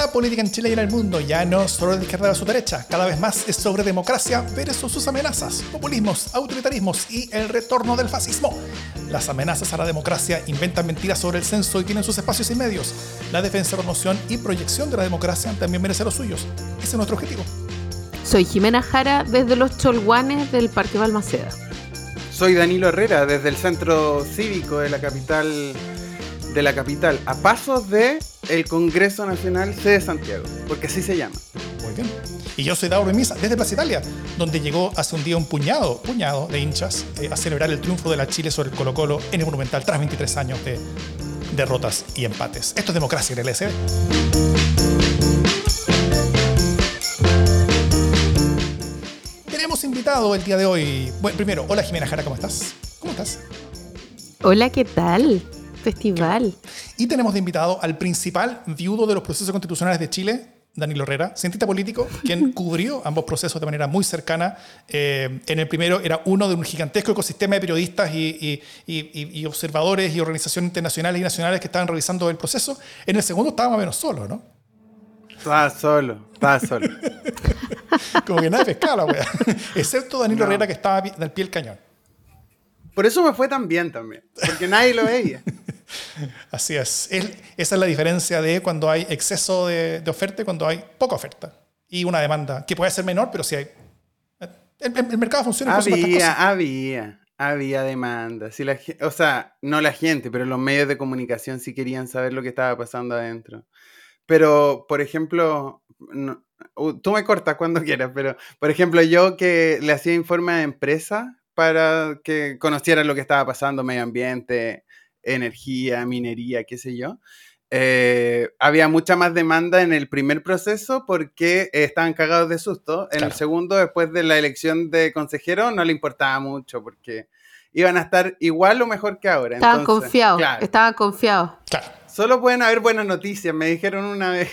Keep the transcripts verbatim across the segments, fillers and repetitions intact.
La política en Chile y en el mundo ya no solo es de izquierda a su derecha, cada vez más es sobre democracia versus sus amenazas, populismos, autoritarismos y el retorno del fascismo. Las amenazas a la democracia inventan mentiras sobre el censo y tienen sus espacios y medios. La defensa, promoción y proyección de la democracia también merece los suyos. Ese es nuestro objetivo. Soy Jimena Jara desde los Cholguanes del Parque Balmaceda. Soy Danilo Herrera desde el Centro Cívico de la capital de la capital, a pasos de el Congreso Nacional C de Santiago, porque así se llama. Muy bien. Y yo soy Dauro Misa desde Plaza Italia, donde llegó hace un día un puñado, puñado de hinchas eh, a celebrar el triunfo de la Chile sobre el Colo-Colo en el Monumental tras veintitrés años de derrotas y empates. Esto es democracia en el L S D. Tenemos invitado el día de hoy. Bueno, primero, hola Jimena Jara, ¿cómo estás? ¿Cómo estás? Hola, ¿qué tal? Festival. Y tenemos de invitado al principal viudo de los procesos constitucionales de Chile, Danilo Herrera, cientista político, quien cubrió ambos procesos de manera muy cercana. Eh, en el primero era uno de un gigantesco ecosistema de periodistas y, y, y, y observadores y organizaciones internacionales y nacionales que estaban revisando el proceso. En el segundo estaba más o menos solo, ¿no? Estaba solo, estaba solo. Como que nada de pescado la wea. Excepto Danilo no. Herrera, que estaba al pie del cañón. Por eso me fue tan bien también, porque nadie lo veía. Así es. es. Esa es la diferencia de cuando hay exceso de, de oferta y cuando hay poca oferta. Y una demanda que puede ser menor, pero si hay... El, el mercado funciona. Había, había, había demanda. Si la, o sea, no la gente, pero los medios de comunicación sí querían saber lo que estaba pasando adentro. Pero, por ejemplo... No, tú me cortas cuando quieras, pero, por ejemplo, yo que le hacía informe a empresas para que conocieran lo que estaba pasando, medio ambiente, energía, minería, qué sé yo. Eh, había mucha más demanda en el primer proceso porque eh, estaban cagados de susto. En claro. El segundo, después de la elección de consejero, no le importaba mucho porque iban a estar igual o mejor que ahora. Estaban Entonces, confiados, claro, estaban confiados. Claro. Solo pueden haber buenas noticias, me dijeron una vez.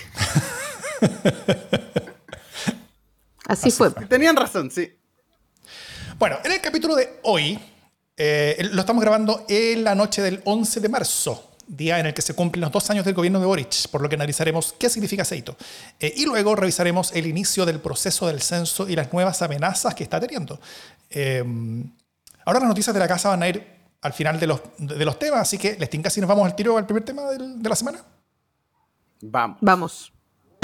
Así, Así fue. fue. Tenían razón, sí. Bueno, en el capítulo de hoy, eh, lo estamos grabando en la noche del once de marzo, día en el que se cumplen los dos años del gobierno de Boric, por lo que analizaremos qué significa ese hito. Eh, y luego revisaremos el inicio del proceso del censo y las nuevas amenazas que está teniendo. Eh, ahora las noticias de la casa van a ir al final de los, de los temas, así que les tinca si nos vamos al tiro al primer tema del, de la semana. Vamos. Vamos.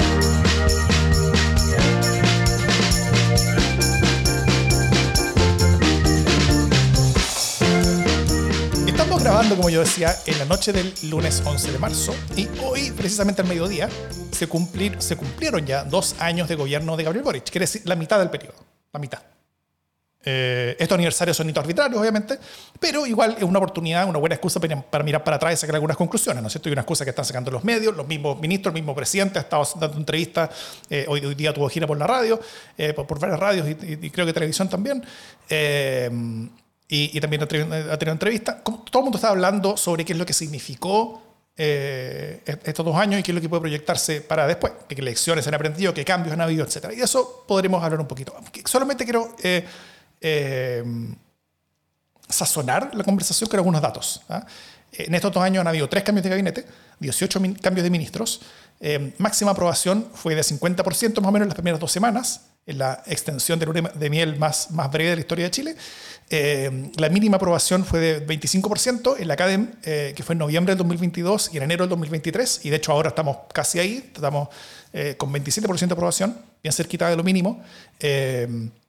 Estamos grabando, como yo decía, en la noche del lunes once de marzo y hoy, precisamente al mediodía, se, cumplir, se cumplieron ya dos años de gobierno de Gabriel Boric, quiere decir la mitad del periodo, la mitad. Eh, estos aniversarios son hitos arbitrarios, obviamente, pero igual es una oportunidad, una buena excusa para, para mirar para atrás y sacar algunas conclusiones, ¿no es cierto? Y una excusa que están sacando los medios, los mismos ministros, el mismo presidente ha estado dando entrevistas, eh, hoy, hoy día tuvo gira por la radio, eh, por, por varias radios y, y, y creo que televisión también. Eh, Y, y también ha tenido entrevistas. Todo el mundo está hablando sobre qué es lo que significó eh, estos dos años y qué es lo que puede proyectarse para después. Qué lecciones han aprendido, qué cambios han habido, etcétera. Y de eso podremos hablar un poquito. Solamente quiero eh, eh, sazonar la conversación con algunos datos. ¿ah? En estos dos años han habido tres cambios de gabinete, dieciocho min- cambios de ministros. Eh, máxima aprobación fue de cincuenta por ciento más o menos en las primeras dos semanas, en la extensión de luna de miel más, más breve de la historia de Chile. Eh, la mínima aprobación fue de veinticinco por ciento en la CADEM, eh, que fue en noviembre del dos mil veintidós y en enero del dos mil veintitrés, y de hecho ahora estamos casi ahí, estamos eh, con veintisiete por ciento de aprobación, bien cerquita de lo mínimo. Eh,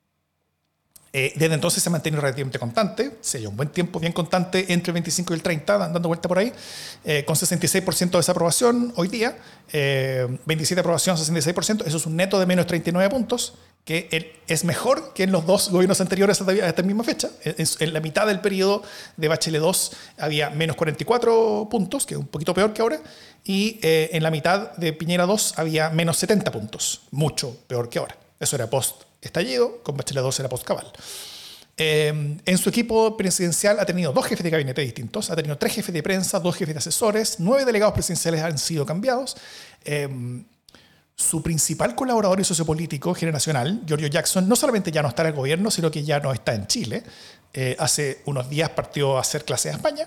eh, desde entonces se ha mantenido relativamente constante, se lleva un buen tiempo bien constante entre el veinticinco y el treinta, dando vuelta por ahí, eh, con sesenta y seis por ciento de desaprobación hoy día, eh, veintisiete aprobación, sesenta y seis por ciento, eso es un neto de menos treinta y nueve puntos, que es mejor que en los dos gobiernos anteriores a esta misma fecha. En la mitad del periodo de Bachelet dos había menos cuarenta y cuatro puntos, que es un poquito peor que ahora, y eh, en la mitad de Piñera dos había menos setenta puntos, mucho peor que ahora. Eso era post-estallido, con Bachelet dos era post-Cabal. Eh, en su equipo presidencial ha tenido dos jefes de gabinete distintos, ha tenido tres jefes de prensa, dos jefes de asesores, nueve delegados presidenciales han sido cambiados. Eh, Su principal colaborador y sociopolítico generacional, Giorgio Jackson, no solamente ya no está en el gobierno, sino que ya no está en Chile. Eh, hace unos días partió a hacer clases a España.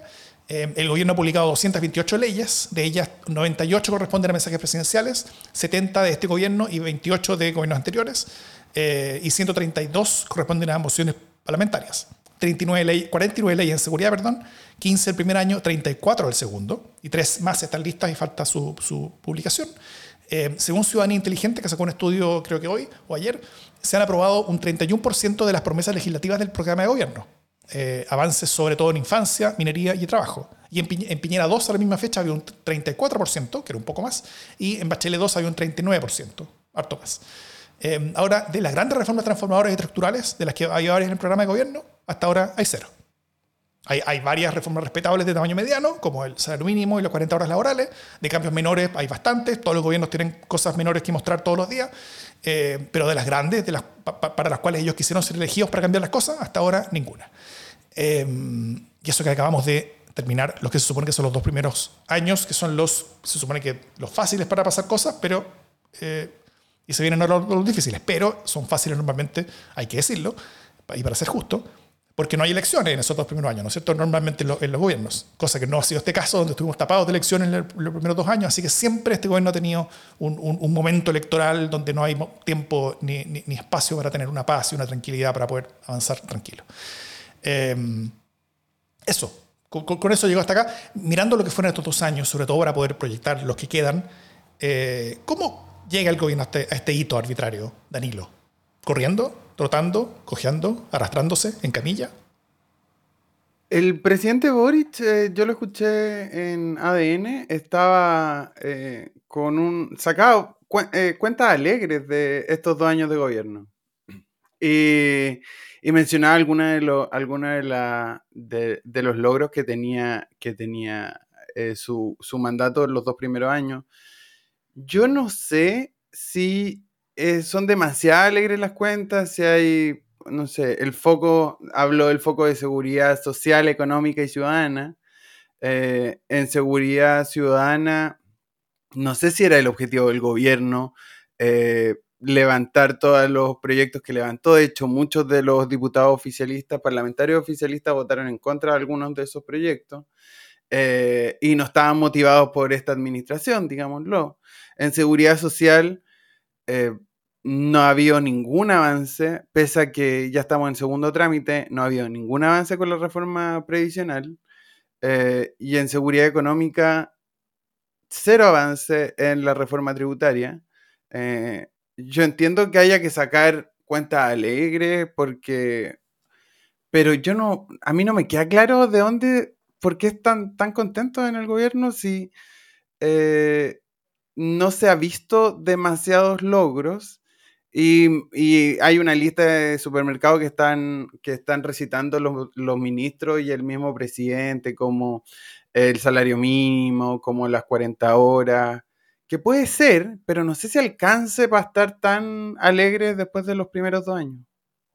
Eh, el gobierno ha publicado doscientas veintiocho leyes, de ellas noventa y ocho corresponden a mensajes presidenciales, setenta de este gobierno y veintiocho de gobiernos anteriores, eh, y ciento treinta y dos corresponden a mociones parlamentarias. treinta y nueve ley, cuarenta y nueve leyes en seguridad, perdón, quince el primer año, treinta y cuatro el segundo, y tres más están listas y falta su, su publicación. Eh, según Ciudadanía Inteligente, que sacó un estudio creo que hoy o ayer, se han aprobado un treinta y uno por ciento de las promesas legislativas del programa de gobierno. Eh, avances sobre todo en infancia, minería y trabajo. Y en, Piñ- en Piñera dos a la misma fecha había un treinta y cuatro por ciento, que era un poco más, y en Bachelet dos había un treinta y nueve por ciento, harto más. Eh, ahora, de las grandes reformas transformadoras y estructurales, de las que hay varias en el programa de gobierno, hasta ahora hay cero. Hay, hay varias reformas respetables de tamaño mediano, como el salario mínimo y las cuarenta horas laborales. De cambios menores hay bastantes, todos los gobiernos tienen cosas menores que mostrar todos los días, eh, pero de las grandes, de las, pa, pa, para las cuales ellos quisieron ser elegidos para cambiar las cosas, hasta ahora ninguna. Eh, y eso que acabamos de terminar, los que se supone que son los dos primeros años, que son los, se supone que los fáciles para pasar cosas, pero, eh, y se vienen ahora los, los difíciles, pero son fáciles normalmente, hay que decirlo, y para ser justo, porque no hay elecciones en esos dos primeros años, ¿no es cierto? Normalmente en los, en los gobiernos, cosa que no ha sido este caso, donde estuvimos tapados de elecciones en el, los primeros dos años, así que siempre este gobierno ha tenido un, un, un momento electoral donde no hay tiempo ni, ni, ni espacio para tener una paz y una tranquilidad para poder avanzar tranquilo. Eh, eso, con, con eso llego hasta acá. Mirando lo que fueron estos dos años, sobre todo para poder proyectar los que quedan, eh, ¿cómo llega el gobierno a este, a este hito arbitrario, Danilo? ¿Corriendo? ¿Trotando? ¿Cojeando? ¿Arrastrándose? ¿En camilla? El presidente Boric, eh, yo lo escuché en A D N, estaba eh, con un sacado cu eh, cuentas alegres de estos dos años de gobierno. Y, y mencionaba algunas de, lo, alguna de, la, de, de los logros que tenía, que tenía eh, su, su mandato en los dos primeros años. Yo no sé si eh, son demasiado alegres las cuentas, si hay, no sé, el foco, habló del foco de seguridad social, económica y ciudadana. Eh, en seguridad ciudadana, no sé si era el objetivo del gobierno, eh, levantar todos los proyectos que levantó. De hecho, muchos de los diputados oficialistas, parlamentarios oficialistas, votaron en contra de algunos de esos proyectos. Eh, y no estaban motivados por esta administración, digámoslo. En seguridad social eh, no ha habido ningún avance, pese a que ya estamos en segundo trámite, no ha habido ningún avance con la reforma previsional. Eh, y en seguridad económica, cero avance en la reforma tributaria. Eh, yo entiendo que haya que sacar cuentas alegres, porque... Pero yo no, a mí no me queda claro de dónde... ¿Por qué están tan contentos en el gobierno si eh, no se ha visto demasiados logros? Y, y hay una lista de supermercados que están, que están recitando los, los ministros y el mismo presidente, como el salario mínimo, como las cuarenta horas, que puede ser, pero no sé si alcance para estar tan alegres después de los primeros dos años.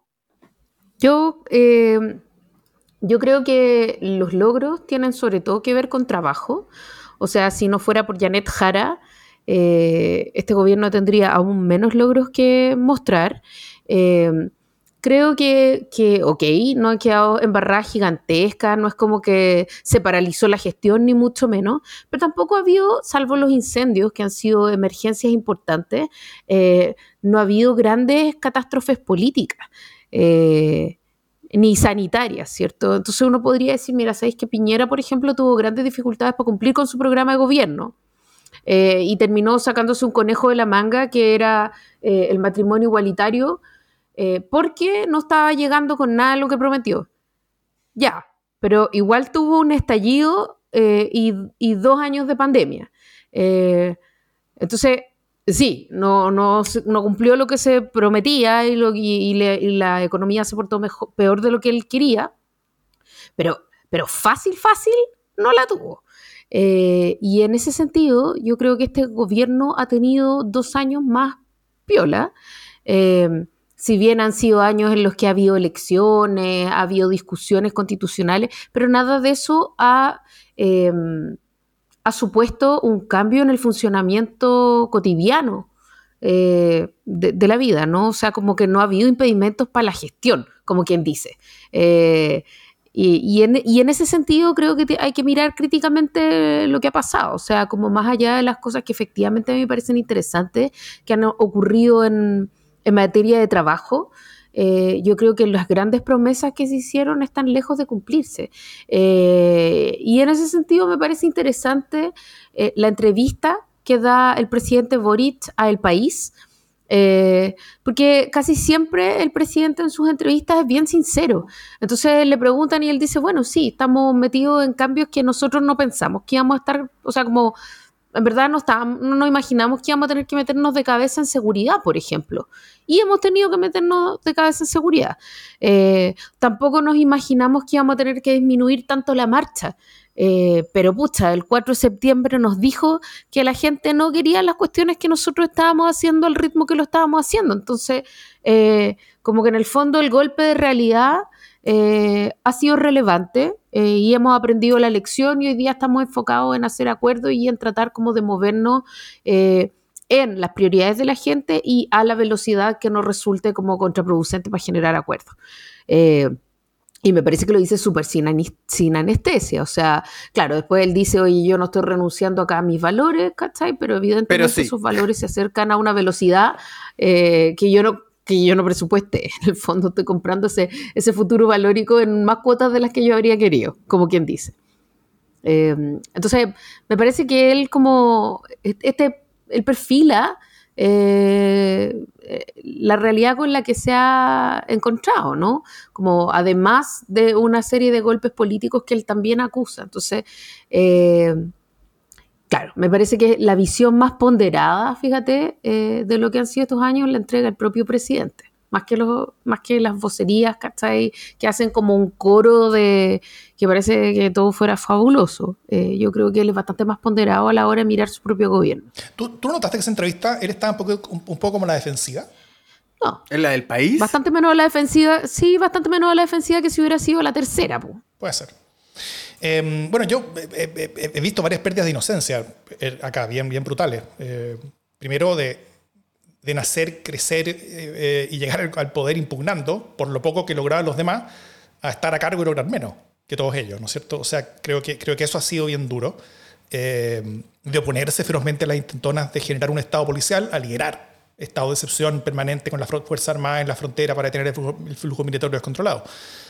Yo... Eh... Yo creo que los logros tienen sobre todo que ver con trabajo. O sea, si no fuera por Janet Jara, eh, este gobierno tendría aún menos logros que mostrar. Eh, creo que, que, ok, no ha quedado embarrada gigantesca, no es como que se paralizó la gestión, ni mucho menos, pero tampoco ha habido, salvo los incendios, que han sido emergencias importantes, eh, no ha habido grandes catástrofes políticas. Eh, ni sanitarias, ¿cierto? Entonces uno podría decir, mira, ¿sabéis que Piñera, por ejemplo, tuvo grandes dificultades para cumplir con su programa de gobierno? Eh, y terminó sacándose un conejo de la manga, que era eh, el matrimonio igualitario, eh, porque no estaba llegando con nada de lo que prometió. Ya, pero igual tuvo un estallido eh, y, y dos años de pandemia. Eh, entonces... Sí, no, no, no cumplió lo que se prometía y, lo, y, y, le, y la economía se portó mejor, peor de lo que él quería, pero, pero fácil, fácil no la tuvo. Eh, y en ese sentido, yo creo que este gobierno ha tenido dos años más piola. Eh, si bien han sido años en los que ha habido elecciones, ha habido discusiones constitucionales, pero nada de eso ha... Eh, ha supuesto un cambio en el funcionamiento cotidiano eh, de, de la vida, ¿no? O sea, como que no ha habido impedimentos para la gestión, como quien dice. Eh, Y, y, en, y en ese sentido creo que te, hay que mirar críticamente lo que ha pasado, o sea, como más allá de las cosas que efectivamente me parecen interesantes, que han ocurrido en, en materia de trabajo, eh, yo creo que las grandes promesas que se hicieron están lejos de cumplirse. Eh, y en ese sentido me parece interesante eh, la entrevista que da el presidente Boric a El País, Eh, porque casi siempre el presidente en sus entrevistas es bien sincero. Entonces le preguntan y él dice, bueno, sí, estamos metidos en cambios que nosotros no pensamos que íbamos a estar, o sea, como en verdad no, estábamos, no nos imaginamos que íbamos a tener que meternos de cabeza en seguridad, por ejemplo, y hemos tenido que meternos de cabeza en seguridad. Eh, tampoco nos imaginamos que íbamos a tener que disminuir tanto la marcha. Eh, pero pucha, el cuatro de septiembre nos dijo que la gente no quería las cuestiones que nosotros estábamos haciendo al ritmo que lo estábamos haciendo. Entonces, eh, como que en el fondo el golpe de realidad eh, ha sido relevante eh, y hemos aprendido la lección y hoy día estamos enfocados en hacer acuerdos y en tratar como de movernos eh, en las prioridades de la gente y a la velocidad que nos resulte como contraproducente para generar acuerdos. Eh, Y me parece que lo dice súper sin, sin anestesia. O sea, claro, después él dice, oye, yo no estoy renunciando acá a mis valores, ¿cachai? Pero evidentemente Pero sí. esos valores se acercan a una velocidad eh, que yo no que yo no presupuesté. En el fondo estoy comprando ese, ese futuro valórico en más cuotas de las que yo habría querido, como quien dice. Eh, entonces, me parece que él como, este, él perfila Eh, la realidad con la que se ha encontrado, ¿no? Como además de una serie de golpes políticos que él también acusa. Entonces, eh, claro, me parece que la visión más ponderada, fíjate, eh, de lo que han sido estos años la entrega el propio presidente. Más que, los, más que las vocerías, ¿cachai? Que hacen como un coro de que parece que todo fuera fabuloso. Eh, yo creo que él es bastante más ponderado a la hora de mirar su propio gobierno. ¿Tú, tú notaste que esa entrevista él estaba un poco, un, un poco como la defensiva? No. ¿En la del País? Bastante menos a la defensiva, sí, bastante menos a la defensiva que si hubiera sido la tercera. Po. Puede ser. Eh, bueno, yo he, he, he visto varias pérdidas de inocencia acá, bien, bien brutales. Eh, primero de... de nacer, crecer eh, eh, y llegar al poder impugnando por lo poco que lograban los demás a estar a cargo y lograr menos que todos ellos, ¿no es cierto? O sea, creo que, creo que eso ha sido bien duro, eh, de oponerse ferozmente a las intentonas de generar un estado policial, a liderar estado de excepción permanente con la Fuerza Armada en la frontera para detener el flujo, el flujo migratorio descontrolado.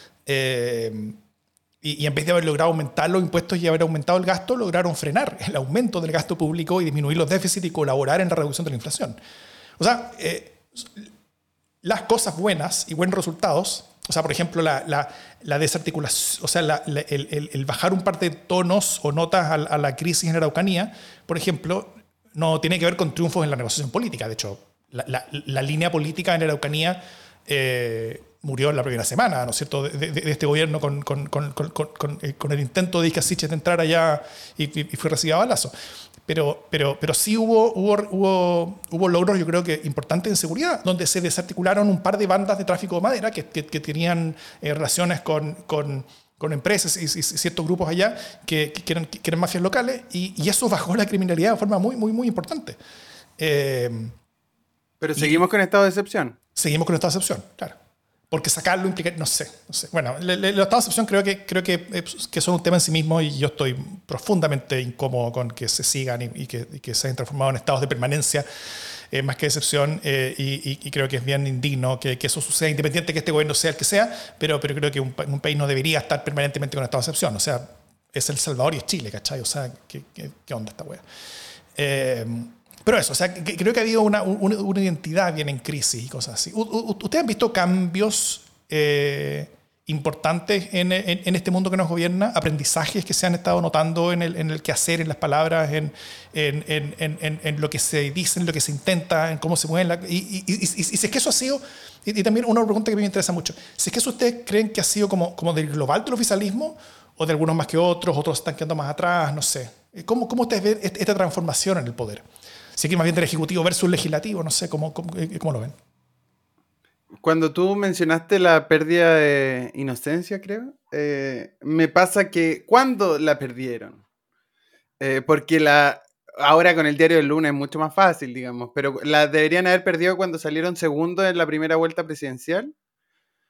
Eh, y, y en vez de haber logrado aumentar los impuestos y haber aumentado el gasto, lograron frenar el aumento del gasto público y disminuir los déficits y colaborar en la reducción de la inflación. O sea, eh, las cosas buenas y buenos resultados, o sea, por ejemplo, la, la, la desarticulación, o sea, la, la, el, el, el bajar un par de tonos o notas a, a la crisis en la Araucanía, por ejemplo, no tiene que ver con triunfos en la negociación política. De hecho, la, la, la línea política en la Araucanía eh, murió en la primera semana, ¿no es cierto?, de, de, de este gobierno con, con, con, con, con, con el intento de Ica-Siches de entrar allá y, y, y fue recibida a balazo. Pero, pero, pero sí hubo, hubo, hubo, hubo logros, yo creo que importantes en seguridad, donde se desarticularon un par de bandas de tráfico de madera que, que, que tenían eh, relaciones con, con, con empresas y, y ciertos grupos allá que, que, eran, que eran mafias locales, y, y eso bajó la criminalidad de forma muy, muy, muy importante. Eh, pero seguimos con estado de excepción. Seguimos con estado de excepción, claro. Porque sacarlo implica, no sé, no sé. Bueno, los estados de excepción creo que, creo que, que son un tema en sí mismo y yo estoy profundamente incómodo con que se sigan y, y, que, y que se hayan transformado en estados de permanencia eh, más que de excepción eh, y, y, y creo que es bien indigno que, que eso suceda, independiente de que este gobierno sea el que sea, pero, pero creo que un, un país no debería estar permanentemente con estado de excepción. O sea, es El Salvador y es Chile, ¿cachai? O sea, ¿qué, qué, qué onda esta wea? Eh, Pero eso, o sea, que creo que ha habido una, una, una identidad bien en crisis y cosas así. ¿Ustedes han visto cambios eh, importantes en, en, en este mundo que nos gobierna? ¿Aprendizajes que se han estado notando en el, en el quehacer, en las palabras, en, en, en, en, en lo que se dice, en lo que se intenta, en cómo se mueven? La, y, y, y, y, y si es que eso ha sido... Y, y también una pregunta que me interesa mucho. Si es que eso ustedes creen que ha sido como, como del global del oficialismo o de algunos más que otros, otros están quedando más atrás, no sé. ¿Cómo, cómo ustedes ven esta transformación en el poder? Si que más bien del Ejecutivo versus el Legislativo, no sé, ¿cómo, cómo, cómo lo ven? Cuando tú mencionaste la pérdida de inocencia, creo, eh, me pasa que ¿cuándo la perdieron? Eh, porque la ahora con el diario del lunes es mucho más fácil, digamos, pero la deberían haber perdido cuando salieron segundos en la primera vuelta presidencial,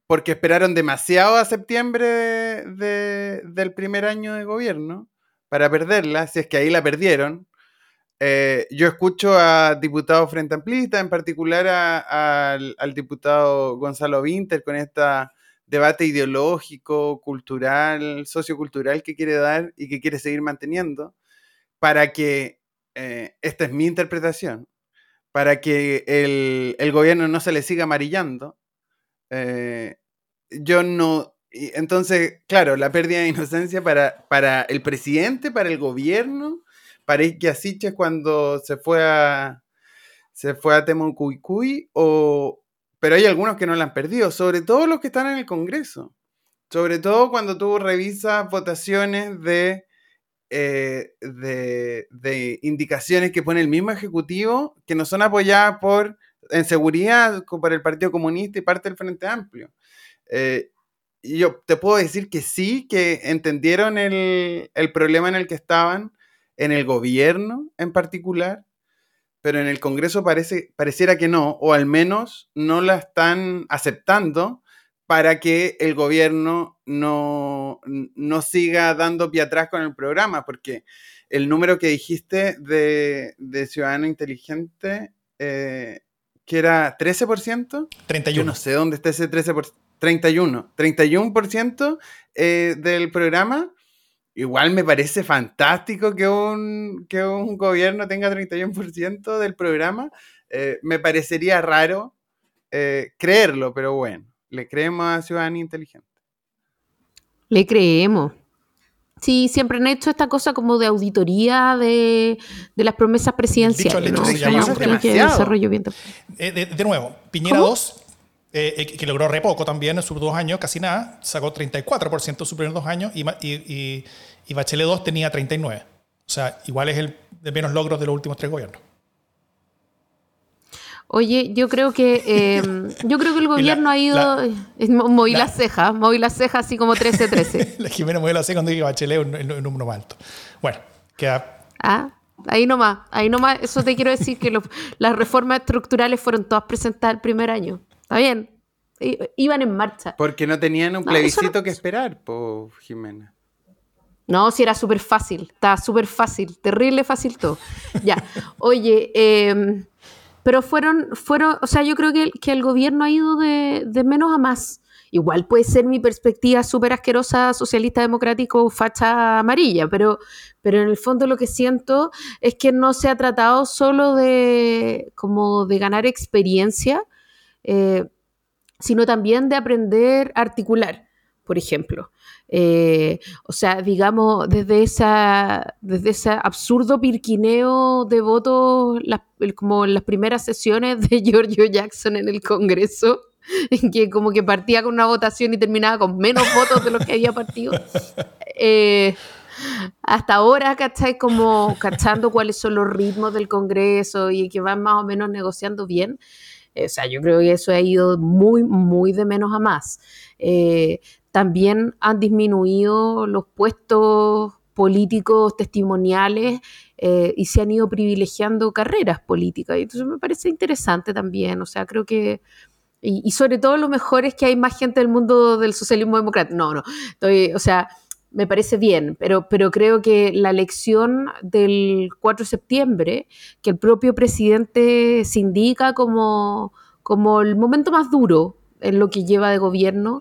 porque esperaron demasiado a septiembre de, de, del primer año de gobierno para perderla, si es que ahí la perdieron. Eh, yo escucho a diputados frente amplistas, en particular a, a, al, al diputado Gonzalo Vinter, con este debate ideológico, cultural, sociocultural que quiere dar y que quiere seguir manteniendo, para que, eh, esta es mi interpretación, para que el, el gobierno no se le siga amarillando. Eh, yo no... Entonces, claro, la pérdida de inocencia para, para el presidente, para el gobierno, para Iquia Siches cuando se fue a se fue a Temucuicui, o pero hay algunos que no la han perdido, sobre todo los que están en el Congreso, sobre todo cuando tú revisas votaciones de, eh, de, de indicaciones que pone el mismo Ejecutivo, que no son apoyadas por, en seguridad, por el Partido Comunista y parte del Frente Amplio. Eh, y yo te puedo decir que sí, que entendieron el, el problema en el que estaban, en el gobierno en particular, pero en el Congreso parece, pareciera que no, o al menos no la están aceptando para que el gobierno no, no siga dando pie atrás con el programa, porque el número que dijiste de, de Ciudadano Inteligente, eh, que era trece por ciento, treinta y uno. Yo no sé dónde está ese trece por ciento, treinta y uno, treinta y uno por ciento eh, del programa. Igual me parece fantástico que un, que un gobierno tenga treinta y uno por ciento del programa. Eh, me parecería raro eh, creerlo, pero bueno, le creemos a Ciudadanía Inteligente. Le creemos. Sí, siempre han hecho esta cosa como de auditoría de, de las promesas presidenciales. Dicho al hecho, ¿no? se llama Como un que- que desarrollo bien. Eh, de, de nuevo, Piñera ¿Cómo? dos, eh, eh, que logró re poco también en sus dos años, casi nada, sacó treinta y cuatro por ciento en sus primeros dos años, y, Ma- y, y, y Bachelet dos tenía treinta y nueve por ciento. O sea, igual es el de menos logros de los últimos tres gobiernos. Oye, yo creo que eh, yo creo que el gobierno ha ido. la- eh, mo- moví la- las cejas, moví las cejas así como trece trece. La Jimena Modelo hace cuando dije Bachelet un, un, un número más alto. Bueno, queda. Ah, ahí nomás, ahí nomás, eso te quiero decir que los- las reformas estructurales fueron todas presentadas el primer año. ¿Está bien? I- iban en marcha. Porque no tenían un No, plebiscito eso no- que esperar, po, Jimena. No, si era súper fácil, estaba súper fácil, terrible fácil todo. Ya, oye, eh, pero fueron, fueron, o sea, yo creo que, el- que el gobierno ha ido de, de menos a más. Igual puede ser mi perspectiva súper asquerosa, socialista democrático, facha amarilla, pero, pero en el fondo lo que siento es que no se ha tratado solo de, como de ganar experiencia, eh, sino también de aprender a articular, por ejemplo. Eh, o sea, digamos, desde, esa, desde ese absurdo pirquineo de votos, las- el- como en las primeras sesiones de Giorgio Jackson en el Congreso, en que como que partía con una votación y terminaba con menos votos de los que había partido. Eh, hasta ahora, ¿cachai? Como cachando cuáles son los ritmos del Congreso y que van más o menos negociando bien. Eh, o sea, yo creo que eso ha ido muy, muy de menos a más. Eh, también han disminuido los puestos políticos testimoniales eh, y se han ido privilegiando carreras políticas. Y entonces me parece interesante también. O sea, creo que... Y, y sobre todo lo mejor es que hay más gente del mundo del socialismo democrático. No, no. Estoy, o sea, me parece bien, pero, pero creo que la elección del cuatro de septiembre, que el propio presidente se indica como, como el momento más duro en lo que lleva de gobierno,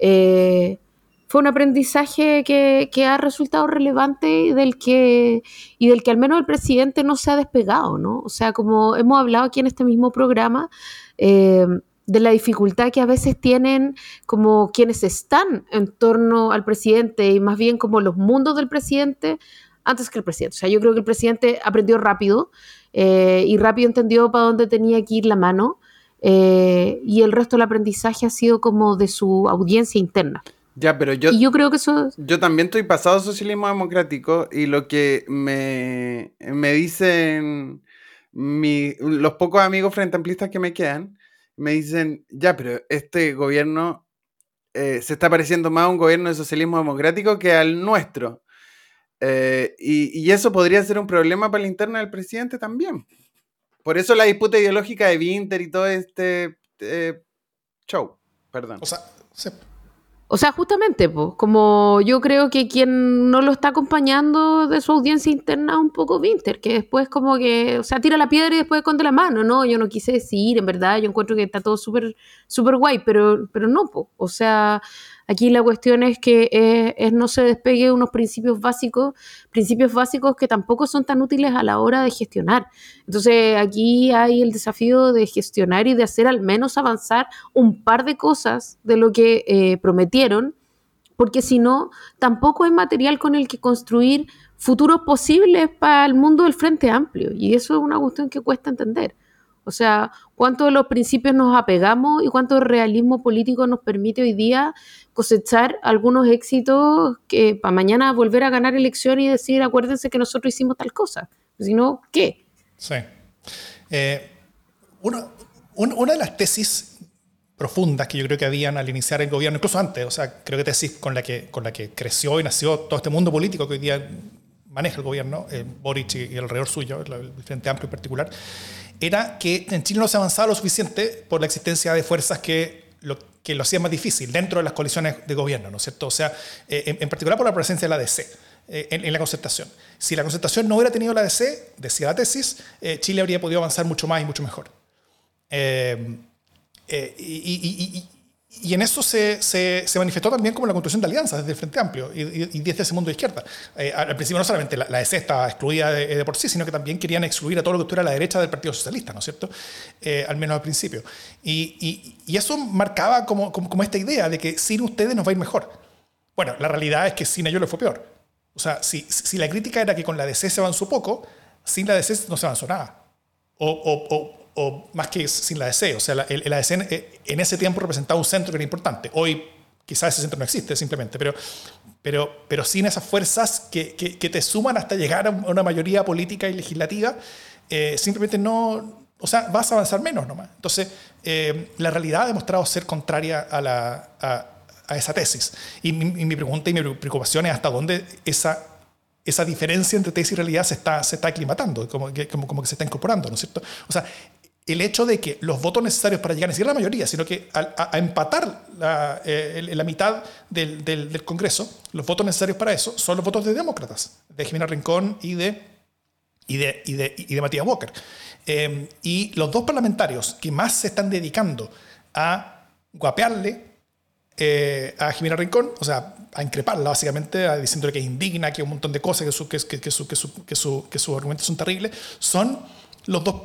eh, fue un aprendizaje que, que ha resultado relevante y del que, y del que al menos el presidente no se ha despegado, ¿no? O sea, como hemos hablado aquí en este mismo programa, eh, de la dificultad que a veces tienen como quienes están en torno al presidente y más bien como los mundos del presidente antes que el presidente. O sea, yo creo que el presidente aprendió rápido eh, y rápido entendió para dónde tenía que ir la mano eh, y el resto del aprendizaje ha sido como de su audiencia interna. Ya, pero yo, y yo creo que eso... yo también estoy pasado a socialismo democrático y lo que me, me dicen mi, los pocos amigos frente amplistas que me quedan, me dicen, ya, pero este gobierno eh, se está pareciendo más a un gobierno de socialismo democrático que al nuestro. Eh, y, y eso podría ser un problema para la interna del presidente también. Por eso la disputa ideológica de Vinter y todo este eh, show. Perdón. O sea, Sí. O sea, justamente, pues, como yo creo que quien no lo está acompañando de su audiencia interna es un poco Winter, que después como que, o sea, tira la piedra y después esconde la mano, ¿no? Yo no quise decir, en verdad, yo encuentro que está todo súper súper guay, pero, pero no, pues. O sea, aquí la cuestión es que es, es no se despegue de unos principios básicos, principios básicos que tampoco son tan útiles a la hora de gestionar. Entonces, aquí hay el desafío de gestionar y de hacer al menos avanzar un par de cosas de lo que eh, prometieron, porque si no, tampoco hay material con el que construir futuros posibles para el mundo del Frente Amplio. Y eso es una cuestión que cuesta entender. O sea, cuánto de los principios nos apegamos y cuánto realismo político nos permite hoy día cosechar algunos éxitos que para mañana volver a ganar elección y decir, acuérdense que nosotros hicimos tal cosa. Si no, ¿qué? Sí. Eh, una, un, una de las tesis profundas que yo creo que habían al iniciar el gobierno, incluso antes, o sea, creo que tesis con la que, con la que creció y nació todo este mundo político que hoy día maneja el gobierno, eh, Boric y, y alrededor suyo, el, el Frente Amplio en particular, era que en Chile no se avanzaba lo suficiente por la existencia de fuerzas que lo, que lo hacían más difícil dentro de las coaliciones de gobierno, ¿no es cierto? O sea, eh, en, en particular por la presencia de la A D C. En, en la concertación. Si la concertación no hubiera tenido la A D C, decía la tesis, eh, Chile habría podido avanzar mucho más y mucho mejor. Eh, eh, y, y, y, y en eso se, se, se manifestó también como la construcción de alianzas desde el Frente Amplio y, y, y desde ese mundo de izquierda. Eh, al principio no solamente la, la A D C estaba excluida de, de por sí, sino que también querían excluir a todo lo que estuviera a la derecha del Partido Socialista, ¿no es cierto? Eh, al menos al principio. Y, y, y eso marcaba como, como, como esta idea de que sin ustedes nos va a ir mejor. Bueno, la realidad es que sin ellos les fue peor. O sea, si, si la crítica era que con la A D C se avanzó poco, sin la A D C no se avanzó nada. O, o, o, o más que sin la A D C. O sea, el, el A D C en ese tiempo representaba un centro que era importante. Hoy quizás ese centro no existe simplemente, pero, pero, pero sin esas fuerzas que, que, que te suman hasta llegar a una mayoría política y legislativa, eh, simplemente no... O sea, vas a avanzar menos nomás. Entonces, eh, la realidad ha demostrado ser contraria a la... A, a esa tesis. Y mi, y mi pregunta y mi preocupación es hasta dónde esa, esa diferencia entre tesis y realidad se está, se está aclimatando, como que, como, como que se está incorporando, ¿no es cierto? O sea, el hecho de que los votos necesarios para llegar, ni siquiera la mayoría, sino que a, a, a empatar la, eh, la mitad del, del, del Congreso, los votos necesarios para eso son los votos de demócratas, de Jimena Rincón y de, y de, y de, y de Matías Walker. Eh, y los dos parlamentarios que más se están dedicando a guapearle Eh, a Jimena Rincón, o sea, a increparla básicamente, a diciéndole que es indigna, que un montón de cosas, que, su, que, que, que, su, que, su, que, su, que sus argumentos son terribles, son los dos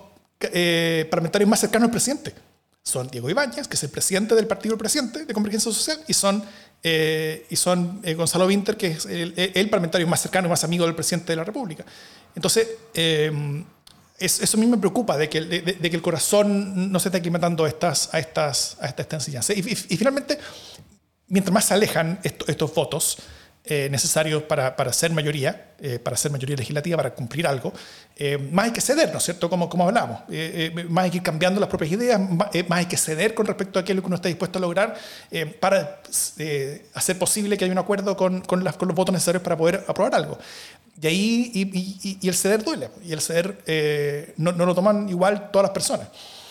eh, parlamentarios más cercanos al presidente. Son Diego Ibáñez, que es el presidente del partido del presidente de Convergencia Social, y son, eh, y son eh, Gonzalo Winter, que es el, el parlamentario más cercano y más amigo del presidente de la República. Entonces, eh, es, eso a mí me preocupa, de que, de, de que el corazón no se esté aclimatando a estas, a estas, a estas enseñanzas. Y, y, y finalmente, mientras más se alejan esto, estos votos eh, necesarios para, para ser mayoría, eh, para ser mayoría legislativa, para cumplir algo, eh, más hay que ceder, ¿no es cierto? Como, como hablamos. Eh, eh, más hay que ir cambiando las propias ideas, más, eh, más hay que ceder con respecto a aquello que uno está dispuesto a lograr eh, para eh, hacer posible que haya un acuerdo con, con, las, con los votos necesarios para poder aprobar algo. Y ahí y, y, y el ceder duele, y el ceder eh, no, no lo toman igual todas las personas.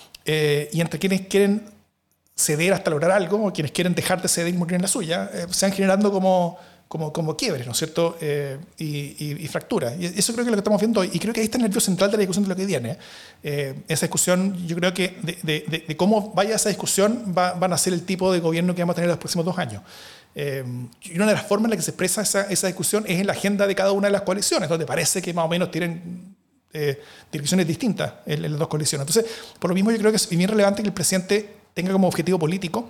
Eh, y entre quienes quieren ceder hasta lograr algo, o quienes quieren dejar de ceder y morir en la suya, eh, se van generando como, como, como quiebres, ¿no es cierto? Eh, y, y, y fracturas. Y eso creo que es lo que estamos viendo hoy. Y creo que ahí está el nervio central de la discusión de lo que viene. Eh, esa discusión, yo creo que de, de, de, de cómo vaya esa discusión va, van a ser el tipo de gobierno que vamos a tener en los próximos dos años. Eh, y una de las formas en las que se expresa esa, esa discusión es en la agenda de cada una de las coaliciones, donde parece que más o menos tienen eh, direcciones distintas en, en las dos coaliciones. Entonces, por lo mismo yo creo que es bien relevante que el presidente tenga como objetivo político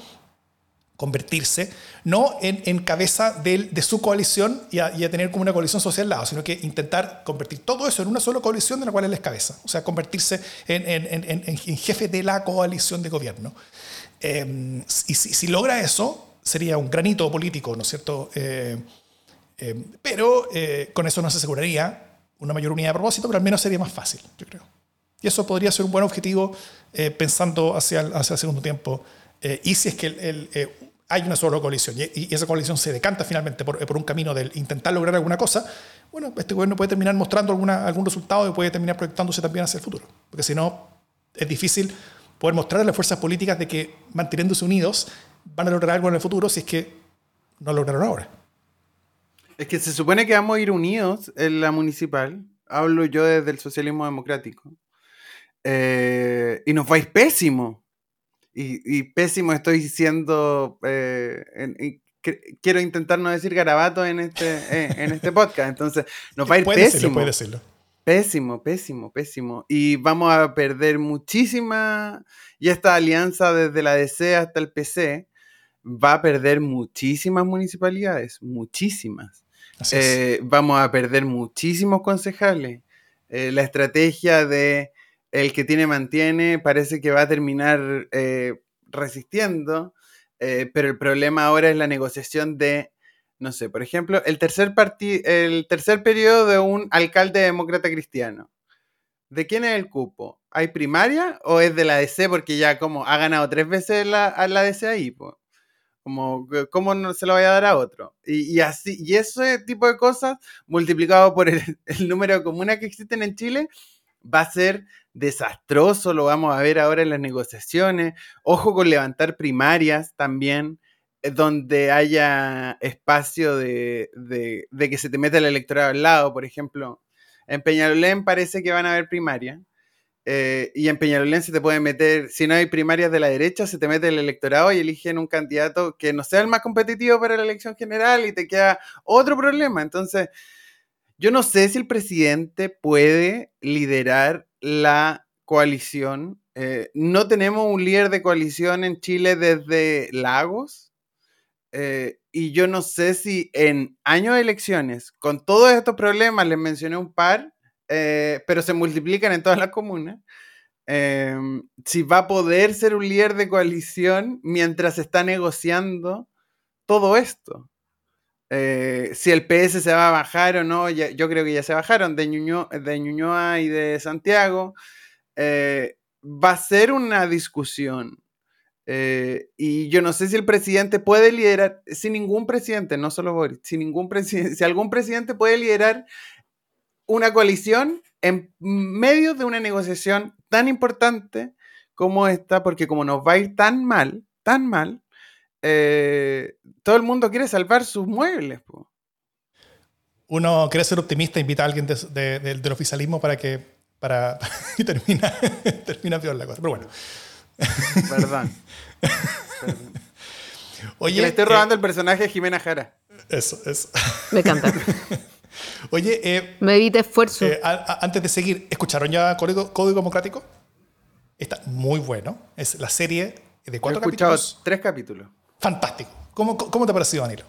convertirse no en, en cabeza de, de su coalición y a, y a tener como una coalición social al lado, sino que intentar convertir todo eso en una sola coalición de la cual él es cabeza. O sea, convertirse en, en, en, en, en jefe de la coalición de gobierno. Eh, y si, si logra eso, sería un granito político, ¿no es cierto? Eh, eh, pero eh, con eso no se aseguraría una mayor unidad de propósito, pero al menos sería más fácil, yo creo. Y eso podría ser un buen objetivo eh, pensando hacia el, hacia el segundo tiempo. Eh, y si es que el, el, eh, hay una sola coalición y, y esa coalición se decanta finalmente por, por un camino de intentar lograr alguna cosa, bueno, este gobierno puede terminar mostrando alguna, algún resultado y puede terminar proyectándose también hacia el futuro. Porque si no, es difícil poder mostrarle a las fuerzas políticas de que manteniéndose unidos van a lograr algo en el futuro si es que no lograron ahora. Es que se supone que vamos a ir unidos en la municipal. Hablo yo desde el socialismo democrático. Eh, y nos va a ir pésimo. Y, y pésimo estoy diciendo... Eh, en, en, que, quiero intentar no decir garabato en este, eh, en este podcast. Entonces, nos va a ir puede pésimo. Decirlo, puede decirlo. Pésimo, pésimo, pésimo. Y vamos a perder muchísima... Y esta alianza desde la D C hasta el P C va a perder muchísimas municipalidades. Muchísimas. Eh, vamos a perder muchísimos concejales. Eh, la estrategia de el que tiene mantiene parece que va a terminar eh, resistiendo, eh, pero el problema ahora es la negociación de, no sé, por ejemplo, el tercer, parti- el tercer periodo de un alcalde demócrata cristiano. ¿De quién es el cupo? ¿Hay primaria o es de la D C porque ya como ha ganado tres veces la, a la D C ahí, pues? Como, ¿cómo no se lo vaya a dar a otro? Y, y así, y ese tipo de cosas, multiplicado por el, el número de comunas que existen en Chile, va a ser desastroso, lo vamos a ver ahora en las negociaciones. Ojo con levantar primarias también, donde haya espacio de, de, de que se te meta el electorado al lado. Por ejemplo, en Peñalolén parece que van a haber primarias. Eh, y en Peñalolén se te puede meter, si no hay primarias de la derecha, se te mete el electorado y eligen un candidato que no sea el más competitivo para la elección general y te queda otro problema. Entonces, yo no sé si el presidente puede liderar la coalición. Eh, no tenemos un líder de coalición en Chile desde Lagos. Eh, y yo no sé si en años de elecciones, con todos estos problemas, les mencioné un par, Eh, pero se multiplican en todas las comunas, eh, si va a poder ser un líder de coalición mientras se está negociando todo esto. Eh, si el P S se va a bajar o no, ya, yo creo que ya se bajaron de, Ñuñoa, de Ñuñoa y de Santiago. Eh, va a ser una discusión. Eh, y yo no sé si el presidente puede liderar, si ningún presidente, no solo Boris, si, ningún presidente, si algún presidente puede liderar una coalición en medio de una negociación tan importante como esta, porque como nos va a ir tan mal, tan mal, eh, todo el mundo quiere salvar sus muebles. Po. Uno quiere ser optimista, invita a alguien de, de, de, del oficialismo para que para y termina, termina peor la cosa. Pero bueno. Perdón. Perdón. Oye, que le estoy robando eh, el personaje de Jimena Jara. Eso, eso. Me encanta. Oye, eh, me evita esfuerzo. Eh, a, a, antes de seguir, ¿escucharon ya Código, Código Democrático? Está muy bueno. Es la serie de cuatro He escuchado capítulos. tres capítulos. Fantástico. ¿Cómo, cómo te ha parecido, Danilo?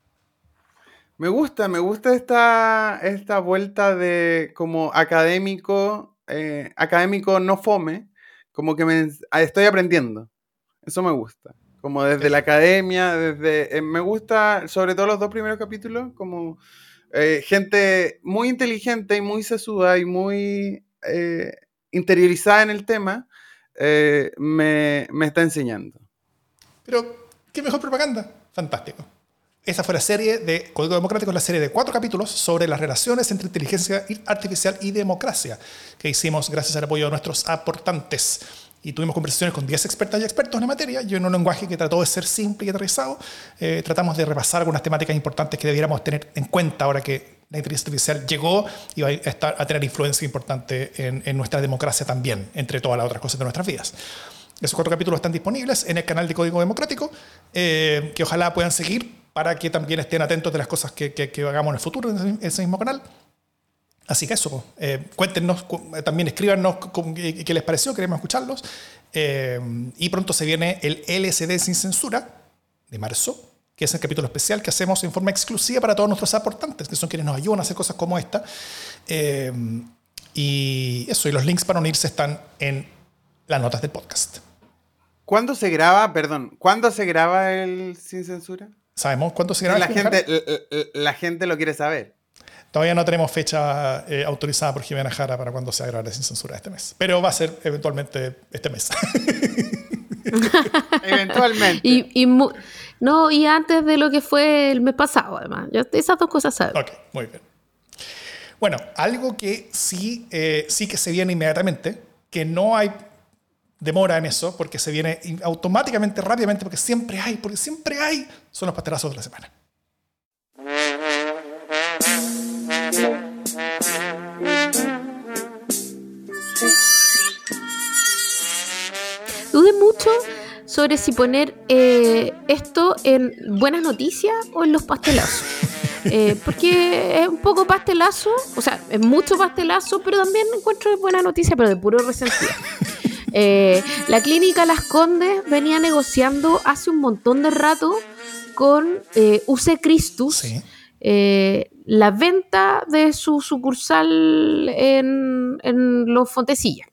Me gusta, me gusta esta, esta vuelta de como académico, eh, académico no fome, como que me estoy aprendiendo. Eso me gusta. Como desde la academia, desde... Eh, me gusta, sobre todo los dos primeros capítulos, como... Eh, gente muy inteligente y muy sesuda y muy eh, interiorizada en el tema, eh, me, me está enseñando. Pero, ¿qué mejor propaganda? Fantástico. Esa fue la serie de Código Democrático, la serie de cuatro capítulos sobre las relaciones entre inteligencia artificial y democracia, que hicimos gracias al apoyo de nuestros aportantes. Y tuvimos conversaciones con diez expertas y expertos en la materia, y en un lenguaje que trató de ser simple y aterrizado, eh, tratamos de repasar algunas temáticas importantes que debiéramos tener en cuenta ahora que la inteligencia artificial llegó y va a, estar, a tener influencia importante en, en nuestra democracia también, entre todas las otras cosas de nuestras vidas. Esos cuatro capítulos están disponibles en el canal de Código Democrático, eh, que ojalá puedan seguir para que también estén atentos de las cosas que, que, que hagamos en el futuro en ese, en ese mismo canal. Así que eso, eh, cuéntenos, también escríbanos qué les pareció, queremos escucharlos. Eh, y pronto se viene el L S D sin censura de marzo, que es el capítulo especial que hacemos en forma exclusiva para todos nuestros aportantes, que son quienes nos ayudan a hacer cosas como esta. Eh, y eso, y los links para unirse están en las notas del podcast. ¿Cuándo se graba, perdón, cuándo se graba el sin censura? ¿Sabemos cuándo se graba? La gente, la, la gente lo quiere saber. Todavía no tenemos fecha eh, autorizada por Jimena Jara para cuando se va a grabar sin censura este mes. Pero va a ser eventualmente este mes. Eventualmente. Y, y mu- no, y antes de lo que fue el mes pasado, además. Ya, esas dos cosas sabes. Ok, muy bien. Bueno, algo que sí, eh, sí que se viene inmediatamente, que no hay demora en eso, porque se viene automáticamente, rápidamente, porque siempre hay, porque siempre hay, son los pastelazos de la semana. Dudé mucho sobre si poner eh, esto en buenas noticias o en los pastelazos. Eh, porque es un poco pastelazo, o sea, es mucho pastelazo, pero también encuentro buena noticia, pero de puro resentido. Eh, la clínica Las Condes venía negociando hace un montón de rato con eh, U C Christus sí. eh, la venta de su sucursal en, en Los Fontecillas,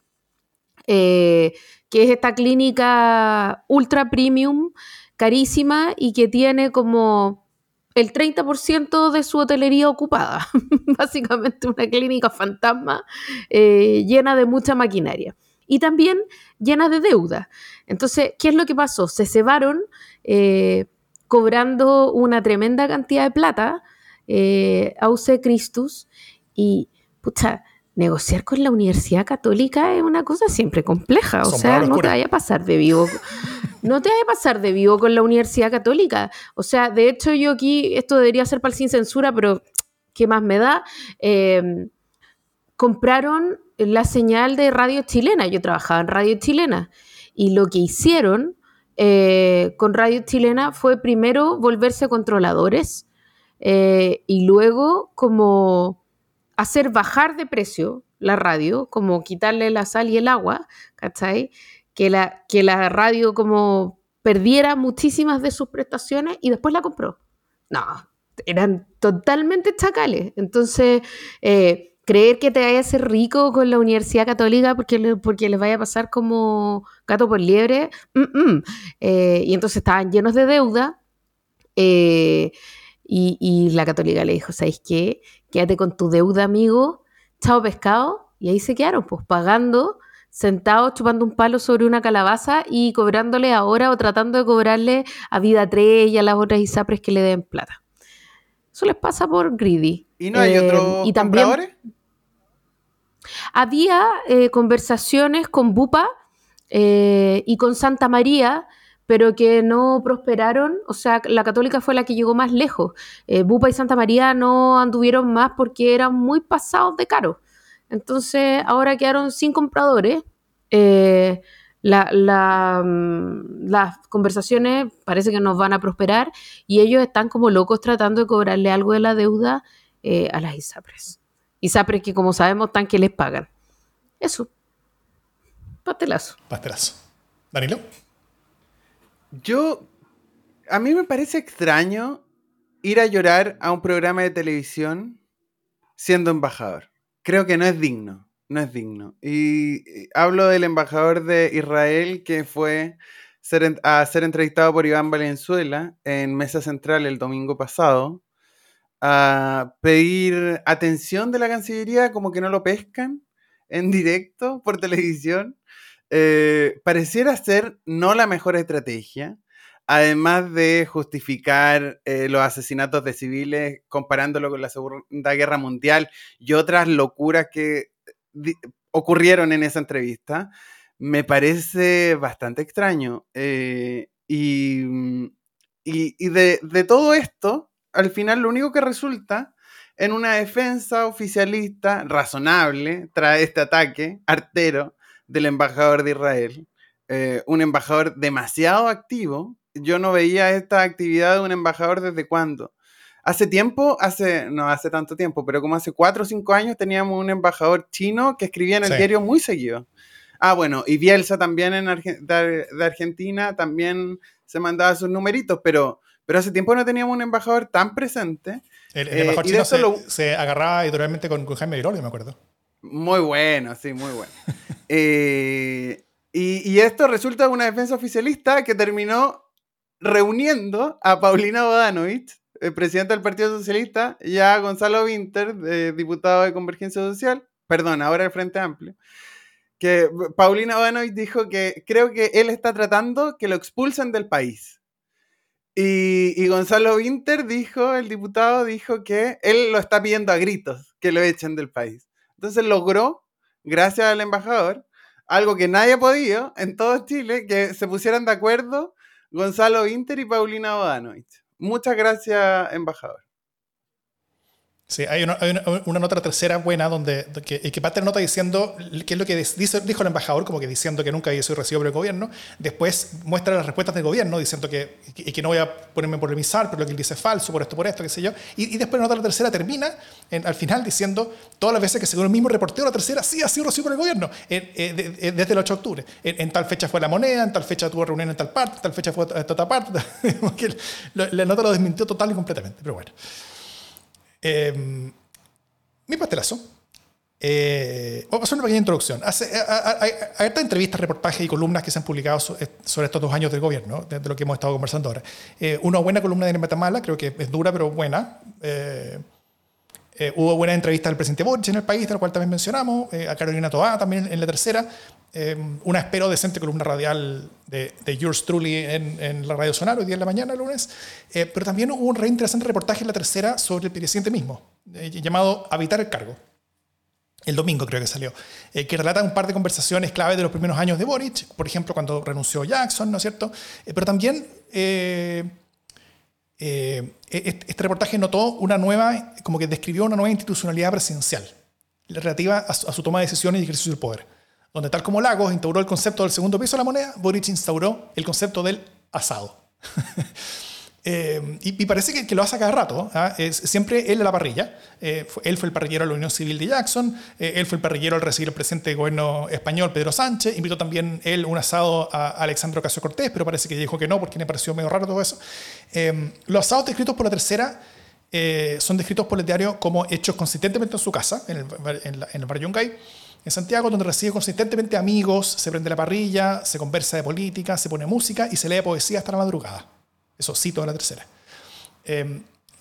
eh, que es esta clínica ultra premium, carísima y que tiene como el treinta por ciento de su hotelería ocupada. Básicamente una clínica fantasma eh, llena de mucha maquinaria. Y también llena de deuda. Entonces, ¿qué es lo que pasó? Se cebaron eh, cobrando una tremenda cantidad de plata eh, a U C Christus y, pucha, negociar con la Universidad Católica es una cosa siempre compleja. O Son sea, no te vaya a pasar de vivo. No te vaya a pasar de vivo con la Universidad Católica. O sea, de hecho, yo aquí, esto debería ser para el sin censura, pero ¿qué más me da? Eh, compraron la señal de Radio Chilena. Yo trabajaba en Radio Chilena y lo que hicieron eh, con Radio Chilena fue primero volverse controladores eh, y luego como hacer bajar de precio la radio, como quitarle la sal y el agua, ¿cachai? Que la, que la radio como perdiera muchísimas de sus prestaciones y después la compró. No, eran totalmente chacales. Entonces, eh, creer que te vaya a hacer rico con la Universidad Católica porque, le, porque les vaya a pasar como gato por liebre, mm-mm. eh, y entonces estaban llenos de deuda, eh, y, y la Católica le dijo, ¿sabes qué? Quédate con tu deuda, amigo, chao pescado, y ahí se quedaron, pues pagando, sentados, chupando un palo sobre una calabaza y cobrándole ahora o tratando de cobrarle a Vida tres y a las otras ISAPRES que le den plata. Eso les pasa por greedy. ¿Y no hay eh, otros y también compradores? Había eh, conversaciones con Bupa eh, y con Santa María, pero que no prosperaron. O sea, la Católica fue la que llegó más lejos. Eh, Bupa y Santa María no anduvieron más porque eran muy pasados de caro. Entonces, ahora quedaron sin compradores. Eh, la, la, las conversaciones parece que nos van a prosperar y ellos están como locos tratando de cobrarle algo de la deuda eh, a las ISAPRES. ISAPRES que, como sabemos, están que les pagan. Eso. Pastelazo. Pastelazo. ¿Danilo? Yo, a mí me parece extraño ir a llorar a un programa de televisión siendo embajador. Creo que no es digno. No es digno. Y hablo del embajador de Israel que fue ser, a ser entrevistado por Iván Valenzuela en Mesa Central el domingo pasado, a pedir atención de la Cancillería, como que no lo pescan en directo por televisión. Eh, pareciera ser no la mejor estrategia, además de justificar eh, los asesinatos de civiles comparándolo con la Segunda Guerra Mundial y otras locuras que di- ocurrieron en esa entrevista. Me parece bastante extraño. Eh, y y, y de, de todo esto, al final lo único que resulta en una defensa oficialista razonable tras este ataque artero del embajador de Israel, eh, un embajador demasiado activo. Yo no veía esta actividad de un embajador desde cuándo. Hace tiempo, hace no hace tanto tiempo, pero como hace cuatro o cinco años teníamos un embajador chino que escribía en el sí. diario muy seguido. Ah, bueno, y Bielsa también en Arge- de, de Argentina también se mandaba sus numeritos, pero, pero hace tiempo no teníamos un embajador tan presente. El, el embajador eh, chino se, lo... se agarraba editorialmente con, con Jaime Virolio, me acuerdo. Muy bueno, sí, muy bueno. eh, y, y esto resulta una defensa oficialista que terminó reuniendo a Paulina Bodanovich, el presidente del Partido Socialista, y a Gonzalo Winter, eh, diputado de Convergencia Social, perdón, ahora el Frente Amplio, que Paulina Bodanovich dijo que creo que él está tratando que lo expulsen del país. Y, y Gonzalo Winter dijo, el diputado, dijo que él lo está pidiendo a gritos, que lo echen del país. Entonces logró, gracias al embajador, algo que nadie ha podido en todo Chile, que se pusieran de acuerdo Gonzalo Inter y Paulina Bodanovich. Muchas gracias, embajador. Sí, hay una, hay una, una nota tercera buena donde que, que parte la nota diciendo qué es lo que dice, dijo el embajador, como que diciendo que nunca había sido recibido por el gobierno. Después muestra las respuestas del gobierno diciendo que, que, que no voy a ponerme a polemizar, pero lo que él dice es falso, por esto, por esto, qué sé yo. Y, y después la nota tercera termina en, al final diciendo todas las veces que según el mismo reportero la tercera sí ha sido recibido por el gobierno, en, en, de, desde el ocho de octubre. En, en tal fecha fue La Moneda, en tal fecha tuvo reunión en tal parte, en tal fecha fue esta otra parte. La nota lo desmintió total y completamente, pero bueno. Eh, Mi pastelazo. Eh, vamos a hacer una pequeña introducción. Hace, hay, hay estas entrevistas, reportajes y columnas que se han publicado sobre estos dos años del gobierno, de, de lo que hemos estado conversando ahora. Eh, una buena columna de Matamala, creo que es dura pero buena. Eh, eh, hubo buenas entrevistas al presidente Boric en El País, de la cual también mencionamos, eh, a Carolina Toá también en la tercera. Eh, una espero decente columna radial de, de yours truly en, en la Radio Sonar hoy día en la mañana, el lunes. Eh, pero también hubo un re interesante reportaje en la tercera sobre el presidente mismo, eh, llamado Habitar el Cargo. El domingo creo que salió, eh, que relata un par de conversaciones clave de los primeros años de Boric, por ejemplo, cuando renunció Jackson, ¿no es cierto? Eh, pero también eh, eh, este, este reportaje notó una nueva, como que describió una nueva institucionalidad presidencial relativa a su, a su toma de decisiones y ejercicio del poder, donde tal como Lagos instauró el concepto del segundo piso de la moneda, Boric instauró el concepto del asado. Eh, y, y parece que, que lo hace a cada rato, ¿eh? Es siempre él a la parrilla. Eh, fue, él fue el parrillero de la Unión Civil de Jackson, eh, él fue el parrillero al recibir al presidente del gobierno español, Pedro Sánchez. Invitó también él un asado a Alexandre Ocasio-Cortez, pero parece que dijo que no, porque le pareció medio raro todo eso. Eh, los asados descritos por la tercera eh, son descritos por el diario como hechos consistentemente en su casa, en el, en la, en el barrio Yungay, en Santiago, donde recibe consistentemente amigos, se prende la parrilla, se conversa de política, se pone música y se lee poesía hasta la madrugada. Eso cito de la tercera. Eh,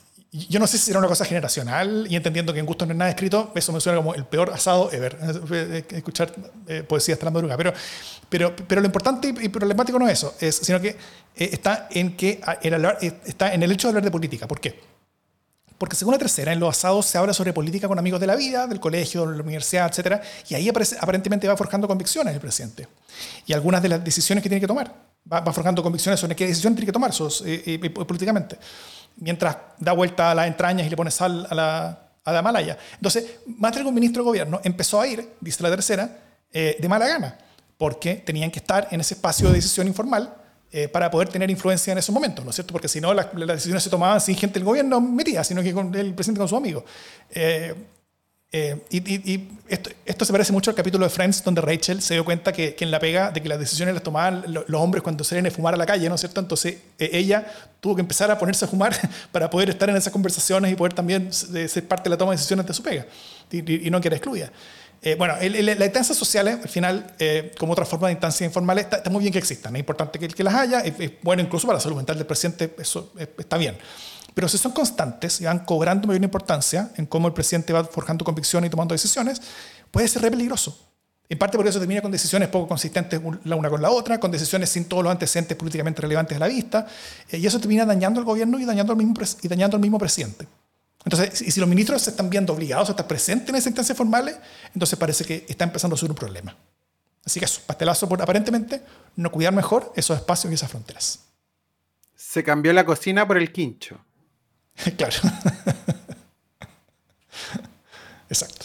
yo no sé si será una cosa generacional, y entendiendo que en gusto no es nada escrito, eso me suena como el peor asado ever, escuchar eh, poesía hasta la madrugada. Pero, pero, pero lo importante y problemático no es eso, es, sino que eh, está, en que el hablar, está en el hecho de hablar de política. ¿Por qué? Porque según la tercera, en los asados se habla sobre política con amigos de la vida, del colegio, de la universidad, etcétera, y ahí aparece, aparentemente va forjando convicciones el presidente. Y algunas de las decisiones que tiene que tomar. Va, va forjando convicciones sobre qué decisión tiene que tomar sos, eh, eh, políticamente. Mientras da vuelta a las entrañas y le pone sal a la, a la malaya. Entonces, más de algún ministro de gobierno empezó a ir, dice la tercera, eh, de mala gana, porque tenían que estar en ese espacio de decisión informal eh, para poder tener influencia en esos momentos, ¿no es cierto? Porque si no, las, las decisiones se tomaban sin gente del gobierno metida, sino que con el presidente con sus amigos. Eh, Eh, y y, y esto, esto se parece mucho al capítulo de Friends donde Rachel se dio cuenta que, que en la pega de que las decisiones las tomaban los, los hombres cuando salen a fumar a la calle, ¿no es cierto? Entonces eh, ella tuvo que empezar a ponerse a fumar para poder estar en esas conversaciones y poder también ser parte de la toma de decisiones de su pega y, y, y no quedar excluida. Eh, bueno, el, el, las instancias sociales, al final, eh, como otra forma de instancias informales, está, está muy bien que existan. Es importante que, que las haya, es, es bueno incluso para la salud mental del presidente, eso es, está bien. Pero si son constantes y van cobrando mayor importancia en cómo el presidente va forjando convicciones y tomando decisiones, puede ser re peligroso. En parte por eso termina con decisiones poco consistentes la una con la otra, con decisiones sin todos los antecedentes políticamente relevantes a la vista, eh, y eso termina dañando al gobierno y dañando al mismo, y dañando al mismo presidente. Entonces, y si los ministros se están viendo obligados a estar presentes en esas instancias formales, entonces parece que está empezando a ser un problema. Así que eso, pastelazo por aparentemente no cuidar mejor esos espacios y esas fronteras. Se cambió la cocina por el quincho. Claro. Exacto.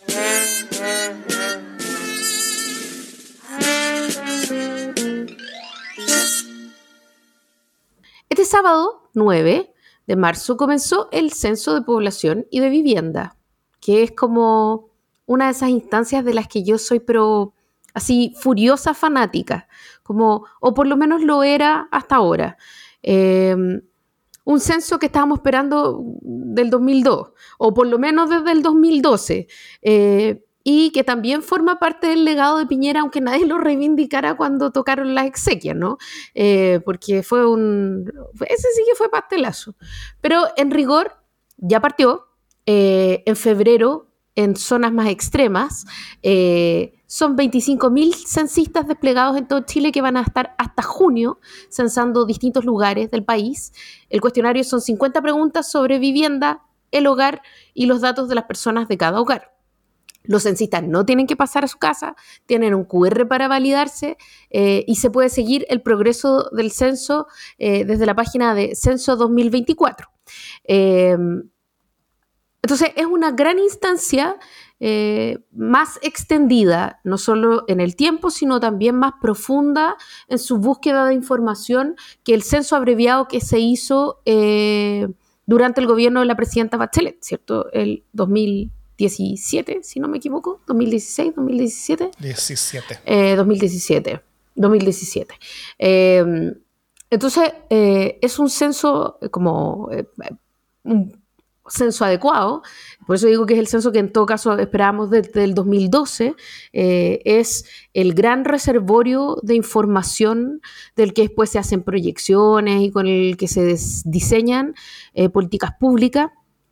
Este sábado nueve de marzo comenzó el Censo de Población y de Vivienda, que es como una de esas instancias de las que yo soy pero así furiosa fanática, como, o por lo menos lo era hasta ahora. Eh, Un censo que estábamos esperando del dos mil dos, o por lo menos desde el dos mil doce, eh, y que también forma parte del legado de Piñera, aunque nadie lo reivindicara cuando tocaron las exequias, ¿no? Eh, porque fue un... Ese sí que fue pastelazo. Pero en rigor ya partió, eh, en febrero, en zonas más extremas, eh, son veinticinco mil censistas desplegados en todo Chile que van a estar hasta junio censando distintos lugares del país. El cuestionario son cincuenta preguntas sobre vivienda, el hogar y los datos de las personas de cada hogar. Los censistas no tienen que pasar a su casa, tienen un cu erre para validarse eh, y se puede seguir el progreso del censo eh, desde la página de Censo dos mil veinticuatro. Eh, entonces, es una gran instancia eh, más extendida, no solo en el tiempo, sino también más profunda en su búsqueda de información que el censo abreviado que se hizo eh, durante el gobierno de la presidenta Bachelet, ¿cierto? El dos mil diecisiete, si no me equivoco, dos mil dieciséis, dos mil diecisiete. diecisiete. Eh, dos mil diecisiete. dos mil diecisiete. Eh, entonces, eh, es un censo como eh, un censo adecuado, por eso digo que es el censo que en todo caso esperábamos desde el dos mil doce, eh, es el gran reservorio de información del que después se hacen proyecciones y con el que se des- diseñan eh, políticas públicas.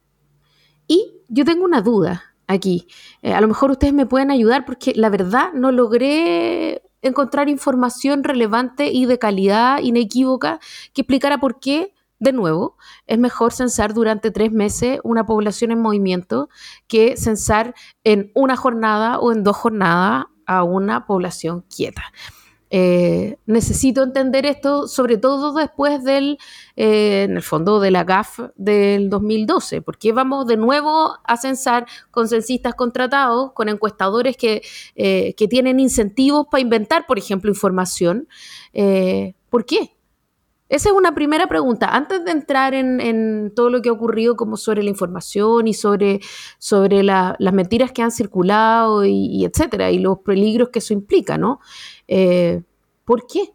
Y yo tengo una duda aquí. Eh, a lo mejor ustedes me pueden ayudar porque la verdad no logré encontrar información relevante y de calidad inequívoca que explicara por qué, de nuevo, es mejor censar durante tres meses una población en movimiento que censar en una jornada o en dos jornadas a una población quieta. Eh, necesito entender esto, sobre todo después del, eh, en el fondo, de la G A F del dos mil doce, porque vamos de nuevo a censar con censistas contratados, con encuestadores que, eh, que tienen incentivos para inventar, por ejemplo, información. Eh, ¿Por qué? Esa es una primera pregunta. Antes de entrar en, en todo lo que ha ocurrido como sobre la información y sobre, sobre la, las mentiras que han circulado y, y etcétera, y los peligros que eso implica, ¿no? Eh, ¿Por qué?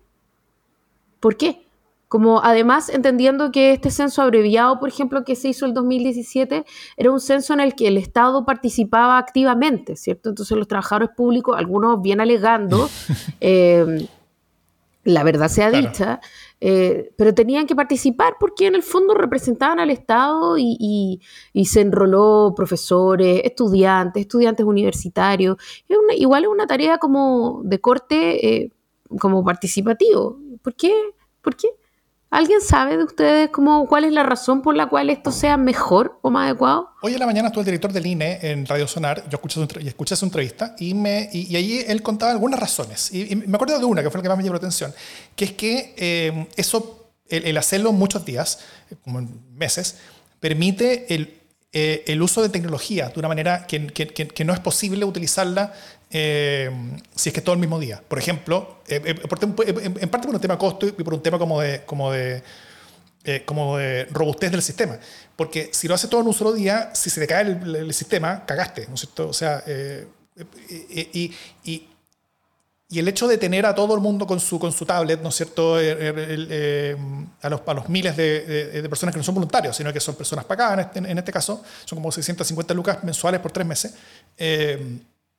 ¿Por qué? Como además entendiendo que este censo abreviado, por ejemplo, que se hizo el dos mil diecisiete, era un censo en el que el Estado participaba activamente, ¿cierto? Entonces los trabajadores públicos, algunos bien alegando, eh, la verdad sea Claro. dicha, eh, pero tenían que participar porque en el fondo representaban al Estado y, y, y se enroló profesores, estudiantes, estudiantes universitarios. Es una, igual es una tarea como de corte eh, como participativo. ¿Por qué? ¿Por qué? ¿Alguien sabe de ustedes cómo, cuál es la razón por la cual esto sea mejor o más adecuado? Hoy en la mañana estuvo el director del I N E en Radio Sonar, yo escuché su, entre- y escuché su entrevista y, me, y, y allí él contaba algunas razones. Y, y me acuerdo de una que fue la que más me llamó la atención, que es que eh, eso, el, el hacerlo muchos días, eh, como en meses, permite el, eh, el uso de tecnología de una manera que, que, que, que no es posible utilizarla eh, si es que es todo el mismo día. Por ejemplo, eh, eh, por tem- en, en parte por un tema de costo y por un tema como de... Como de Eh, como de robustez del sistema. Porque si lo haces todo en un solo día, si se te cae el, el sistema, cagaste, ¿no es cierto? O sea, eh, eh, y, y, y el hecho de tener a todo el mundo con su, con su tablet, ¿no es cierto? Eh, eh, eh, a, los, a los miles de, de, de personas que no son voluntarios, sino que son personas pagadas, en este, en este caso, son como seiscientas cincuenta lucas mensuales por tres meses. Eh,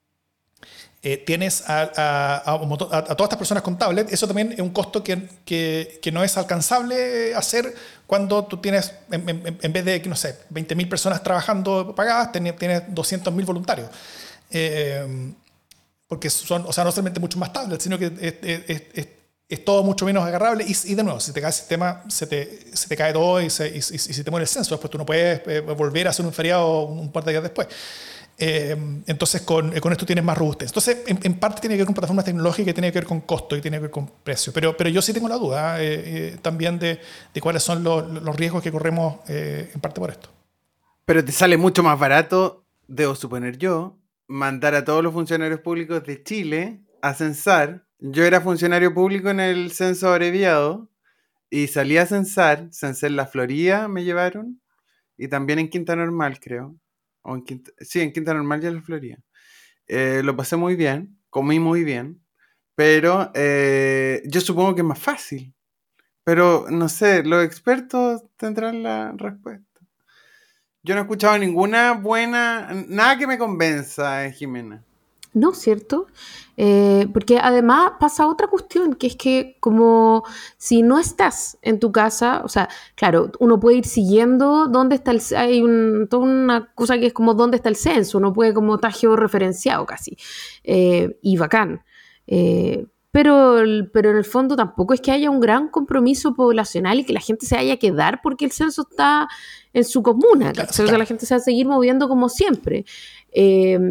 Eh, tienes a, a, a, a, a todas estas personas con tablet, eso también es un costo que, que, que no es alcanzable hacer cuando tú tienes, en, en, en vez de, no sé, veinte mil personas trabajando pagadas, tienes doscientos mil voluntarios. Eh, porque son, o sea, no solamente mucho más tablets, sino que es, es, es, es todo mucho menos agarrable y, y de nuevo, si te cae el sistema, se te, se te cae todo y se, y, y, y se te muere el censo, después tú no puedes eh, volver a hacer un feriado un par de días después. Eh, entonces con, con esto tienes más robustez. Entonces en, en parte tiene que ver con plataformas tecnológicas, tiene que ver con costo y tiene que ver con precio, pero, pero yo sí tengo la duda eh, eh, también de, de cuáles son los, los riesgos que corremos eh, en parte por esto. Pero te sale mucho más barato, debo suponer yo, mandar a todos los funcionarios públicos de Chile a censar. Yo era funcionario público en el censo abreviado y salí a censar, censé en la Florida, me llevaron, y también en Quinta Normal, creo. O en Quinta, sí, en Quinta Normal y en la Florida. Eh, lo pasé muy bien, comí muy bien, pero eh, yo supongo que es más fácil. Pero no sé, los expertos tendrán la respuesta. Yo no he escuchado ninguna buena, nada que me convenza, Jimena. No, ¿cierto? Eh, porque además pasa otra cuestión, que es que como si no estás en tu casa, o sea, claro, uno puede ir siguiendo dónde está el... Hay un, toda una cosa que es como dónde está el censo, uno puede como estar georreferenciado casi, eh, y bacán. Eh, pero, pero en el fondo tampoco es que haya un gran compromiso poblacional y que la gente se haya que quedar porque el censo está en su comuna, Claro, ¿cachai? O sea, claro. la gente se va a seguir moviendo como siempre. Eh,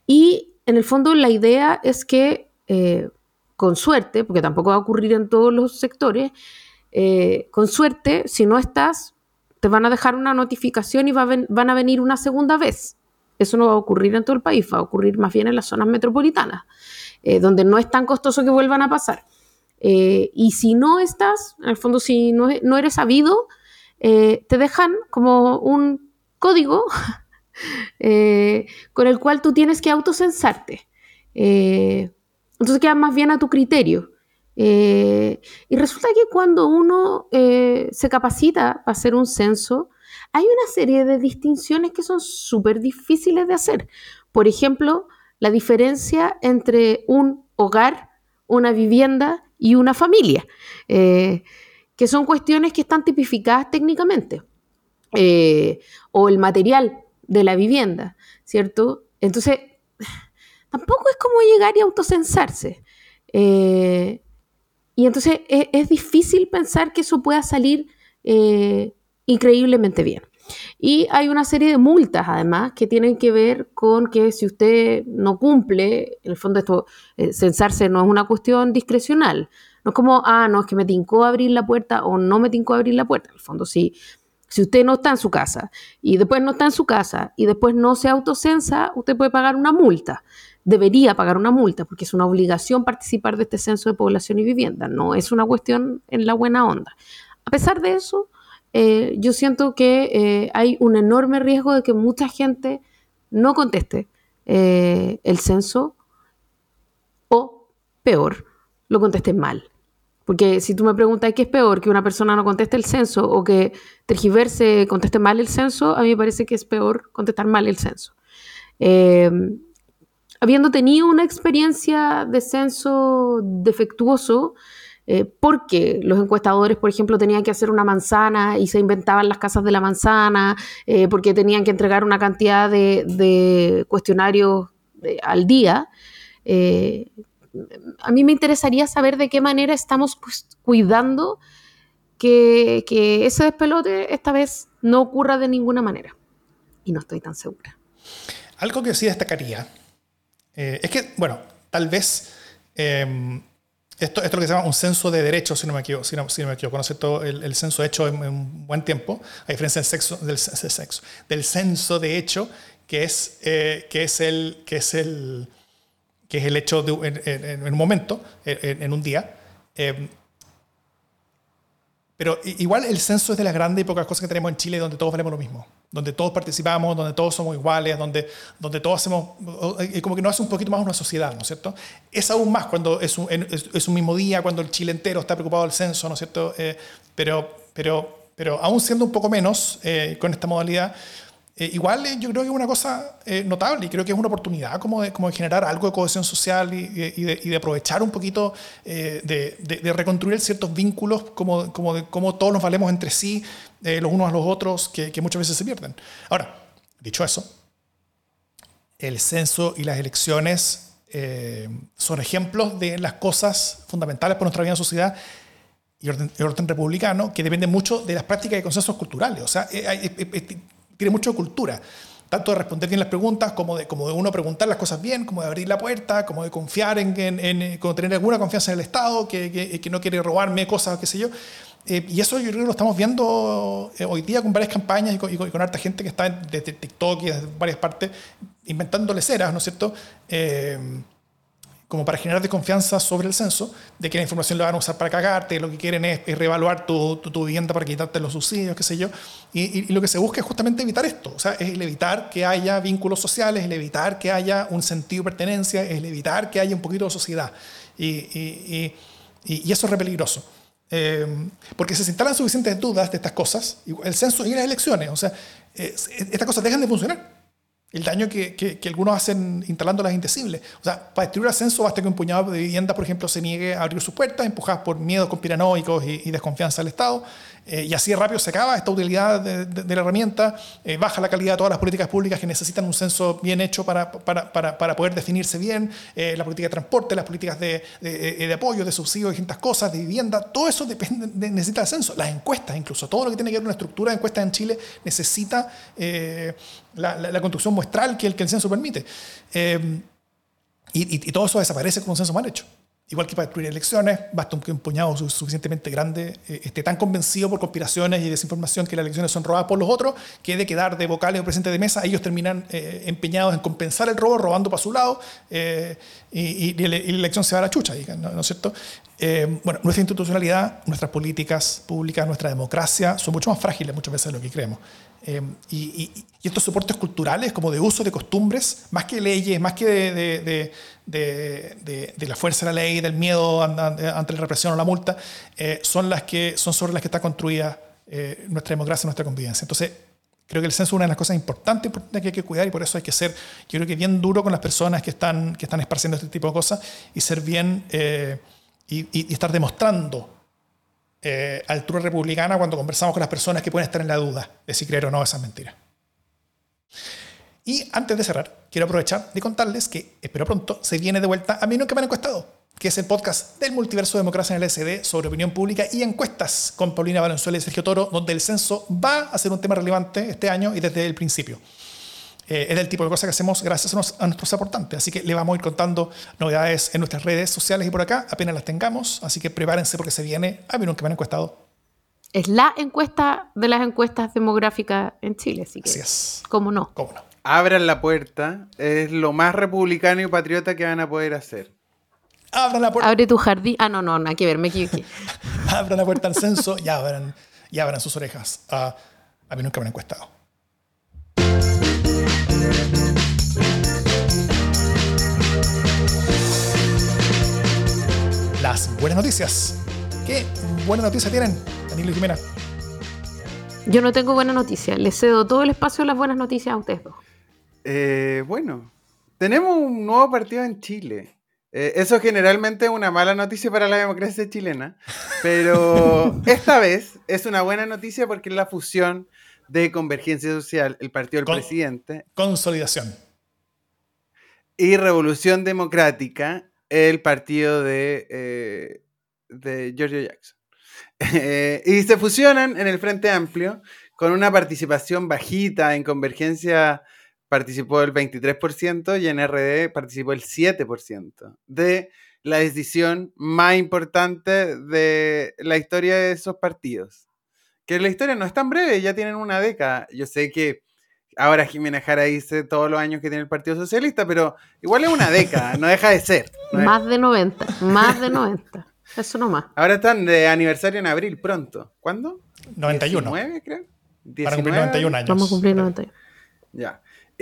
Y en el fondo la idea es que, eh, con suerte, porque tampoco va a ocurrir en todos los sectores, eh, con suerte, si no estás, te van a dejar una notificación y va a ven, van a venir una segunda vez. Eso no va a ocurrir en todo el país, va a ocurrir más bien en las zonas metropolitanas, eh, donde no es tan costoso que vuelvan a pasar. Eh, y si no estás, en el fondo, si no, no eres sabido, eh, te dejan como un código eh, con el cual tú tienes que autocensarte. Eh, entonces queda más bien a tu criterio. Eh, y resulta que cuando uno eh, se capacita para hacer un censo, hay una serie de distinciones que son súper difíciles de hacer. Por ejemplo, la diferencia entre un hogar, una vivienda y una familia, eh, que son cuestiones que están tipificadas técnicamente, eh, o el material de la vivienda, ¿cierto? Entonces, tampoco es como llegar y autocensarse. Eh, y entonces es, es difícil pensar que eso pueda salir eh, increíblemente bien. Y hay una serie de multas, además, que tienen que ver con que si usted no cumple, en el fondo esto, eh, censarse no es una cuestión discrecional. No es como, ah, no, es que me tincó abrir la puerta o no me tincó abrir la puerta. En el fondo, si, si usted no está en su casa y después no está en su casa y después no se autocensa, usted puede pagar una multa. Debería pagar una multa porque es una obligación participar de este censo de población y vivienda. No es una cuestión en la buena onda. A pesar de eso, Eh, yo siento que eh, hay un enorme riesgo de que mucha gente no conteste eh, el censo o, peor, lo conteste mal. Porque si tú me preguntas qué es peor, que una persona no conteste el censo o que tergiverse, conteste mal el censo, a mí me parece que es peor contestar mal el censo. Eh, habiendo tenido una experiencia de censo defectuoso, Eh, porque los encuestadores, por ejemplo, tenían que hacer una manzana y se inventaban las casas de la manzana, eh, porque tenían que entregar una cantidad de, de cuestionarios de, al día. Eh, a mí me interesaría saber de qué manera estamos pues, cuidando que, que ese despelote esta vez no ocurra de ninguna manera. Y no estoy tan segura. Algo que sí destacaría eh, es que, bueno, tal vez... Eh, Esto, esto es lo que se llama un censo de derechos, si no me equivoco, si no, si no me equivoco, ¿no es cierto? El, el censo hecho en, en un buen tiempo, a diferencia del, sexo, del, sexo, del censo de hecho, que es, eh, que es, el, que es, el, que es el hecho de, en, en, en un momento, en, en un día. Eh, pero igual el censo es de las grandes y pocas cosas que tenemos en Chile donde todos valemos lo mismo, donde todos participamos, donde todos somos iguales, donde, donde todos hacemos, como que nos hace un poquito más una sociedad, ¿no es cierto? Es aún más cuando es un, es, es un mismo día, cuando el Chile entero está preocupado del censo, ¿no es cierto? Eh, pero, pero, pero aún siendo un poco menos eh, con esta modalidad, Eh, igual eh, yo creo que es una cosa eh, notable y creo que es una oportunidad como de, como de generar algo de cohesión social y, y, de, y de aprovechar un poquito eh, de, de, de reconstruir ciertos vínculos como, como de cómo todos nos valemos entre sí, eh, los unos a los otros, que, que muchas veces se pierden. Ahora, dicho eso, el censo y las elecciones eh, son ejemplos de las cosas fundamentales para nuestra vida en sociedad y orden, y orden republicano que dependen mucho de las prácticas y consensos culturales. O sea, eh, eh, eh, eh, tiene mucho de cultura, tanto de responder bien las preguntas, como de, como de uno preguntar las cosas bien, como de abrir la puerta, como de confiar en, en, en como tener alguna confianza en el Estado, que, que, que no quiere robarme cosas, qué sé yo. Eh, y eso yo creo que lo estamos viendo eh, hoy día con varias campañas y con, y con, y con harta gente que está desde TikTok y desde varias partes inventándole ceras, ¿no es cierto? Eh, como para generar desconfianza sobre el censo, de que la información la van a usar para cagarte, lo que quieren es, es reevaluar tu, tu, tu vivienda para quitarte los subsidios, qué sé yo, y, y, y lo que se busca es justamente evitar esto, o sea, es el evitar que haya vínculos sociales, el evitar que haya un sentido de pertenencia, es el evitar que haya un poquito de sociedad, y, y, y, y eso es re peligroso. Eh, porque si se instalan suficientes dudas de estas cosas, el censo y las elecciones, o sea, eh, estas cosas dejan de funcionar. El daño que, que, que algunos hacen instalándolas es indecible. O sea, para destruir el censo basta que un puñado de viviendas, por ejemplo, se niegue a abrir sus puertas, empujadas por miedos conspiranoicos y, y desconfianza del Estado. eh, y así de rápido se acaba esta utilidad de, de, de la herramienta, eh, baja la calidad de todas las políticas públicas que necesitan un censo bien hecho para, para, para, para poder definirse bien, eh, la política de transporte, las políticas de, de, de apoyo, de subsidio, de distintas cosas, de vivienda, todo eso depende, de, necesita el censo. Las encuestas, incluso, todo lo que tiene que ver con una estructura de encuestas en Chile necesita eh, la, la, la construcción muestral que el, que el censo permite. Eh, y, y, y todo eso desaparece con un censo mal hecho. Igual que para destruir elecciones, basta que un puñado suficientemente grande eh, esté tan convencido por conspiraciones y desinformación que las elecciones son robadas por los otros, que de quedar de vocales o presidentes de mesa, ellos terminan eh, empeñados en compensar el robo, robando para su lado, eh, y, y, y la elección se va a la chucha, ¿no, ¿no es cierto? Eh, bueno, nuestra institucionalidad, nuestras políticas públicas, nuestra democracia son mucho más frágiles muchas veces de lo que creemos. Eh, y, y, y estos soportes culturales, como de uso de costumbres, más que leyes, más que de, de, de, de, de, de la fuerza de la ley, del miedo ante la represión o la multa, eh, son, las que, son sobre las que está construida eh, nuestra democracia, nuestra convivencia. Entonces, creo que el censo es una de las cosas importantes, importantes que hay que cuidar, y por eso hay que ser, yo creo que bien duro con las personas que están, que están esparciendo este tipo de cosas, y ser bien, eh, y, y, y estar demostrando Eh, altura republicana cuando conversamos con las personas que pueden estar en la duda de si creer o no esas mentiras. Y antes de cerrar, quiero aprovechar de contarles que, espero pronto, se viene de vuelta A mí nunca me han encuestado, que es el podcast del Multiverso de Democracia en el S D sobre opinión pública y encuestas con Paulina Valenzuela y Sergio Toro, donde el censo va a ser un tema relevante este año y desde el principio. Eh, es del tipo de cosas que hacemos gracias a, nos, a nuestros aportantes. Así que le vamos a ir contando novedades en nuestras redes sociales y por acá, apenas las tengamos. Así que prepárense porque se viene A mí nunca me han encuestado. Es la encuesta de las encuestas demográficas en Chile, así que, así es. ¿Cómo no? ¿Cómo no? Abran la puerta, es lo más republicano y patriota que van a poder hacer. Abran la puerta. Abre tu jardín. Ah, no, no, nada que ver, me equivoqué. Abran la puerta al censo y abran, y abran sus orejas. Uh, a mí nunca me han encuestado. Las buenas noticias. ¿Qué buenas noticias tienen, Danilo y Jimena? Yo no tengo buena noticia. Les cedo todo el espacio de las buenas noticias a ustedes dos. Eh, bueno, tenemos un nuevo partido en Chile. Eh, eso generalmente es una mala noticia para la democracia chilena, pero esta vez es una buena noticia porque es la fusión de Convergencia Social, el partido del Con, presidente. Consolidación. Y Revolución Democrática, el partido de, eh, de Giorgio Jackson. Eh, y se fusionan en el Frente Amplio con una participación bajita. En Convergencia participó el veintitrés por ciento y en R D participó el siete por ciento de la decisión más importante de la historia de esos partidos. Que la historia no es tan breve, ya tienen una década. Yo sé que ahora Jimena Jara dice todos los años que tiene el Partido Socialista, pero igual es una década, no deja de ser. No más es... de noventa, más de noventa. Eso nomás. Ahora están de aniversario en abril, pronto. ¿Cuándo? noventa y uno. diecinueve, creo. diecinueve, para cumplir noventa y un años. Vamos a cumplir noventa y uno. Ya.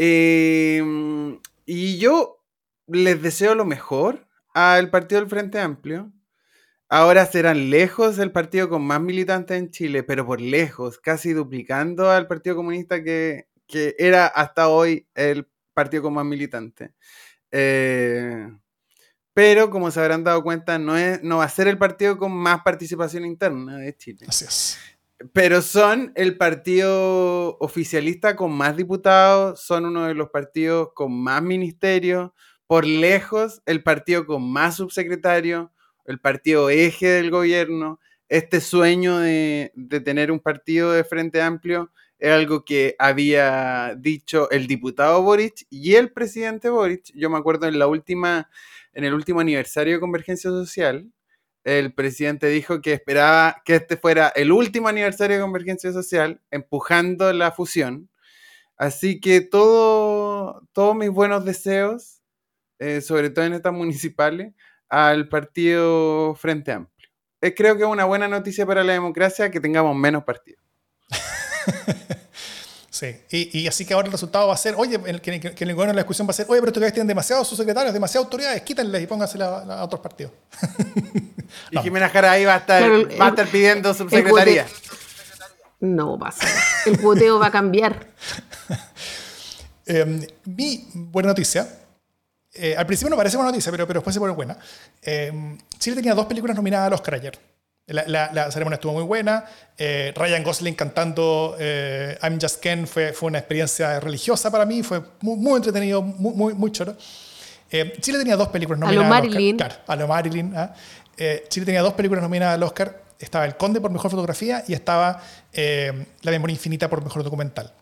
Eh, y yo les deseo lo mejor al partido del Frente Amplio. Ahora serán lejos el partido con más militantes en Chile, pero por lejos, casi duplicando al Partido Comunista que, que era hasta hoy el partido con más militantes. Eh, pero, como se habrán dado cuenta, no, es, no va a ser el partido con más participación interna de Chile. Así es. Pero son el partido oficialista con más diputados, son uno de los partidos con más ministerios, por lejos el partido con más subsecretarios, el partido eje del gobierno. Este sueño de, de tener un partido de Frente Amplio es algo que había dicho el diputado Boric y el presidente Boric. Yo me acuerdo en la última, en el último aniversario de Convergencia Social, el presidente dijo que esperaba que este fuera el último aniversario de Convergencia Social, empujando la fusión. Así que todo, todos mis buenos deseos, eh, sobre todo en estas municipales, al partido Frente Amplio. Eh, creo que es una buena noticia para la democracia que tengamos menos partidos. Sí, y, y así que ahora el resultado va a ser, oye, que, que, que en el gobierno la discusión va a ser, oye, pero estos que tienen demasiados subsecretarios, demasiadas autoridades, quítenles y pónganse a, a otros partidos. Y no. Jimena Jara ahí va a estar, claro, el, va a estar pidiendo subsecretaría. No pasa, el cuoteo va a cambiar. eh, mi buena noticia, eh, al principio no parece buena noticia, pero, pero después se pone buena. Eh, Chile tenía dos películas nominadas al Oscar ayer. La, la, la ceremonia estuvo muy buena. Eh, Ryan Gosling cantando eh, I'm Just Ken fue, fue una experiencia religiosa para mí. Fue muy, muy entretenido, muy, muy, muy choro. Eh, Chile tenía dos películas nominadas a lo Marilyn. al Oscar. Claro, a lo Marilyn. ¿eh? Eh, Chile tenía dos películas nominadas al Oscar. Estaba El Conde por Mejor Fotografía y estaba eh, La Memoria Infinita por Mejor Documental.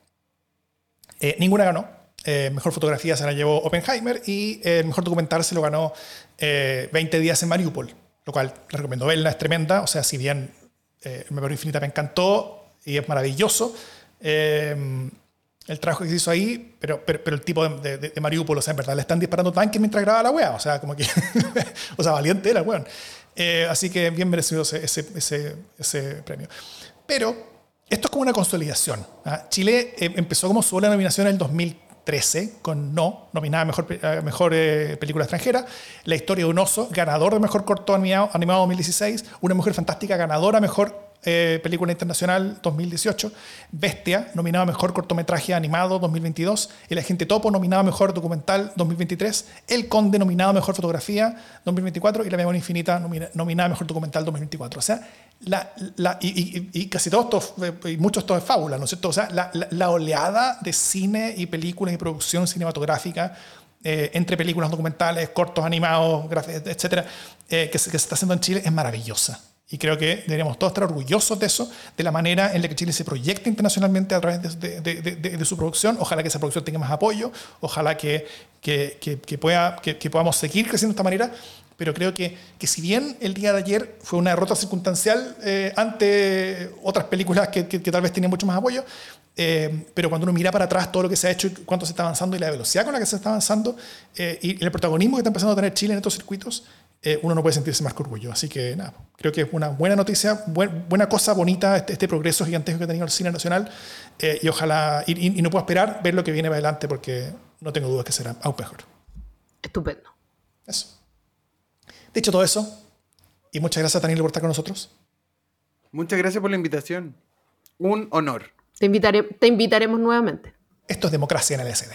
Eh, ninguna ganó. Eh, mejor Fotografía se la llevó Oppenheimer y eh, el Mejor Documental se lo ganó eh, veinte días en Mariupol, lo cual les recomiendo verla, es tremenda. O sea, si bien eh, Memoria Infinita me encantó y es maravilloso, eh, el trabajo que se hizo ahí, pero, pero, pero el tipo de, de, de Mariupol, o sea, en verdad le están disparando tanques mientras graba la wea, o sea, como que, o sea, valiente era el weón. Eh, así que bien merecido ese, ese, ese, ese premio. Pero esto es como una consolidación. ¿ah? Chile eh, empezó como su ola nominación en el dos mil trece con No, nominada a Mejor, a mejor eh, Película Extranjera, La Historia de un Oso, ganador de Mejor Corto Animado, animado dos mil dieciséis, Una Mujer Fantástica, ganadora a Mejor eh, Película Internacional dos mil dieciocho, Bestia, nominada a Mejor Cortometraje Animado dos mil veintidós, El Agente Topo, nominado a Mejor Documental dos mil veintitrés, El Conde, nominado a Mejor Fotografía dos mil veinticuatro y La Memoria Infinita, nomina, nominada a Mejor Documental dos mil veinticuatro. O sea, La, la, y, y, y casi todo esto, y mucho esto es fábula, ¿no es cierto? O sea, la, la, la oleada de cine y películas y producción cinematográfica eh, entre películas documentales, cortos animados, etcétera, eh, que, se, que se está haciendo en Chile es maravillosa. Y creo que deberíamos todos estar orgullosos de eso, de la manera en la que Chile se proyecta internacionalmente a través de, de, de, de, de su producción. Ojalá que esa producción tenga más apoyo, ojalá que, que, que, que, pueda, que, que podamos seguir creciendo de esta manera. Pero creo que, que si bien el día de ayer fue una derrota circunstancial eh, ante otras películas que, que, que tal vez tenían mucho más apoyo, eh, pero cuando uno mira para atrás todo lo que se ha hecho y cuánto se está avanzando y la velocidad con la que se está avanzando eh, y el protagonismo que está empezando a tener Chile en estos circuitos, eh, uno no puede sentirse más que orgullo. Así que nada, creo que es una buena noticia, buen, buena cosa, bonita, este, este progreso gigantesco que ha tenido el cine nacional eh, y ojalá, y, y, y no puedo esperar ver lo que viene para adelante porque no tengo dudas que será aún mejor. Estupendo. Eso. Dicho todo eso, y muchas gracias, Daniel, por estar con nosotros. Muchas gracias por la invitación. Un honor. Te, invitare, te invitaremos nuevamente. Esto es Democracia en L S D.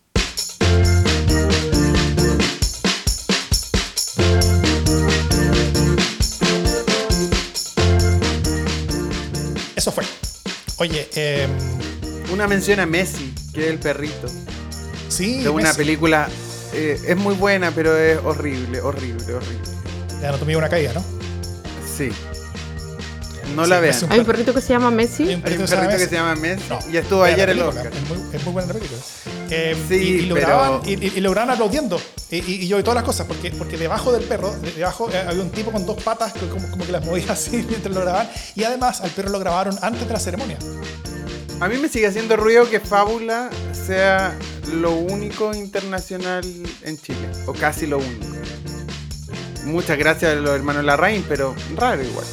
Eso fue. Oye, eh, una mención a Messi, que es el perrito. Sí, de una Messi. película. Eh, es muy buena, pero es horrible, horrible, horrible. De Anatomía de una caída, ¿no? Sí. No sí, la vean. Hay un perrito que se llama Messi. Hay un perrito, Hay un perrito que se llama Messi. No, y estuvo vean ayer el Oscar. Es muy, es muy buena la película. Eh, sí, y, y, lo pero... graban, y, y, y lo graban aplaudiendo. Y, y, y yo y todas las cosas, porque, porque debajo del perro, debajo eh, había un tipo con dos patas que como, como que las movía así mientras lo grababan. Y además al perro lo grabaron antes de la ceremonia. A mí me sigue haciendo ruido que Fábula sea lo único internacional en Chile, o casi lo único. Muchas gracias a los hermanos Larraín, pero raro igual.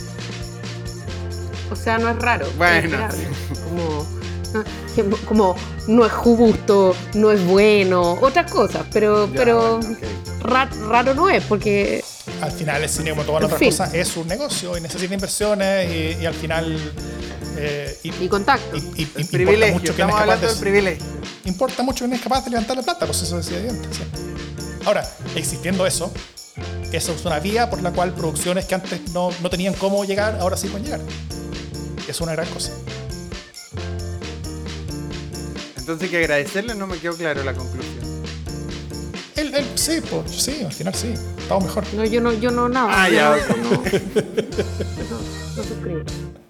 O sea, no es raro. Bueno, es sí. como, como no es justo, no es bueno, otras cosas, pero, Ya, pero bueno, okay. raro, raro no es, porque... Al final el cine, como todas las otras fin. cosas, es un negocio y necesita inversiones y, y al final... Eh, y, y contacto. Y, y, el y privilegio, mucho estamos hablando del privilegio. Importa mucho que no es capaz de levantar la plata, pues eso decía antes. ¿sí? Ahora, existiendo eso, eso es una vía por la cual producciones que antes no, no tenían cómo llegar, ahora sí pueden llegar. Es una gran cosa. Entonces hay que agradecerle, no me quedó claro la conclusión. El, el, sí, pues, sí, al final sí, estamos mejor. No, yo no, yo no, nada. Ah, yo ya, no, okay. no, no, no suscribo.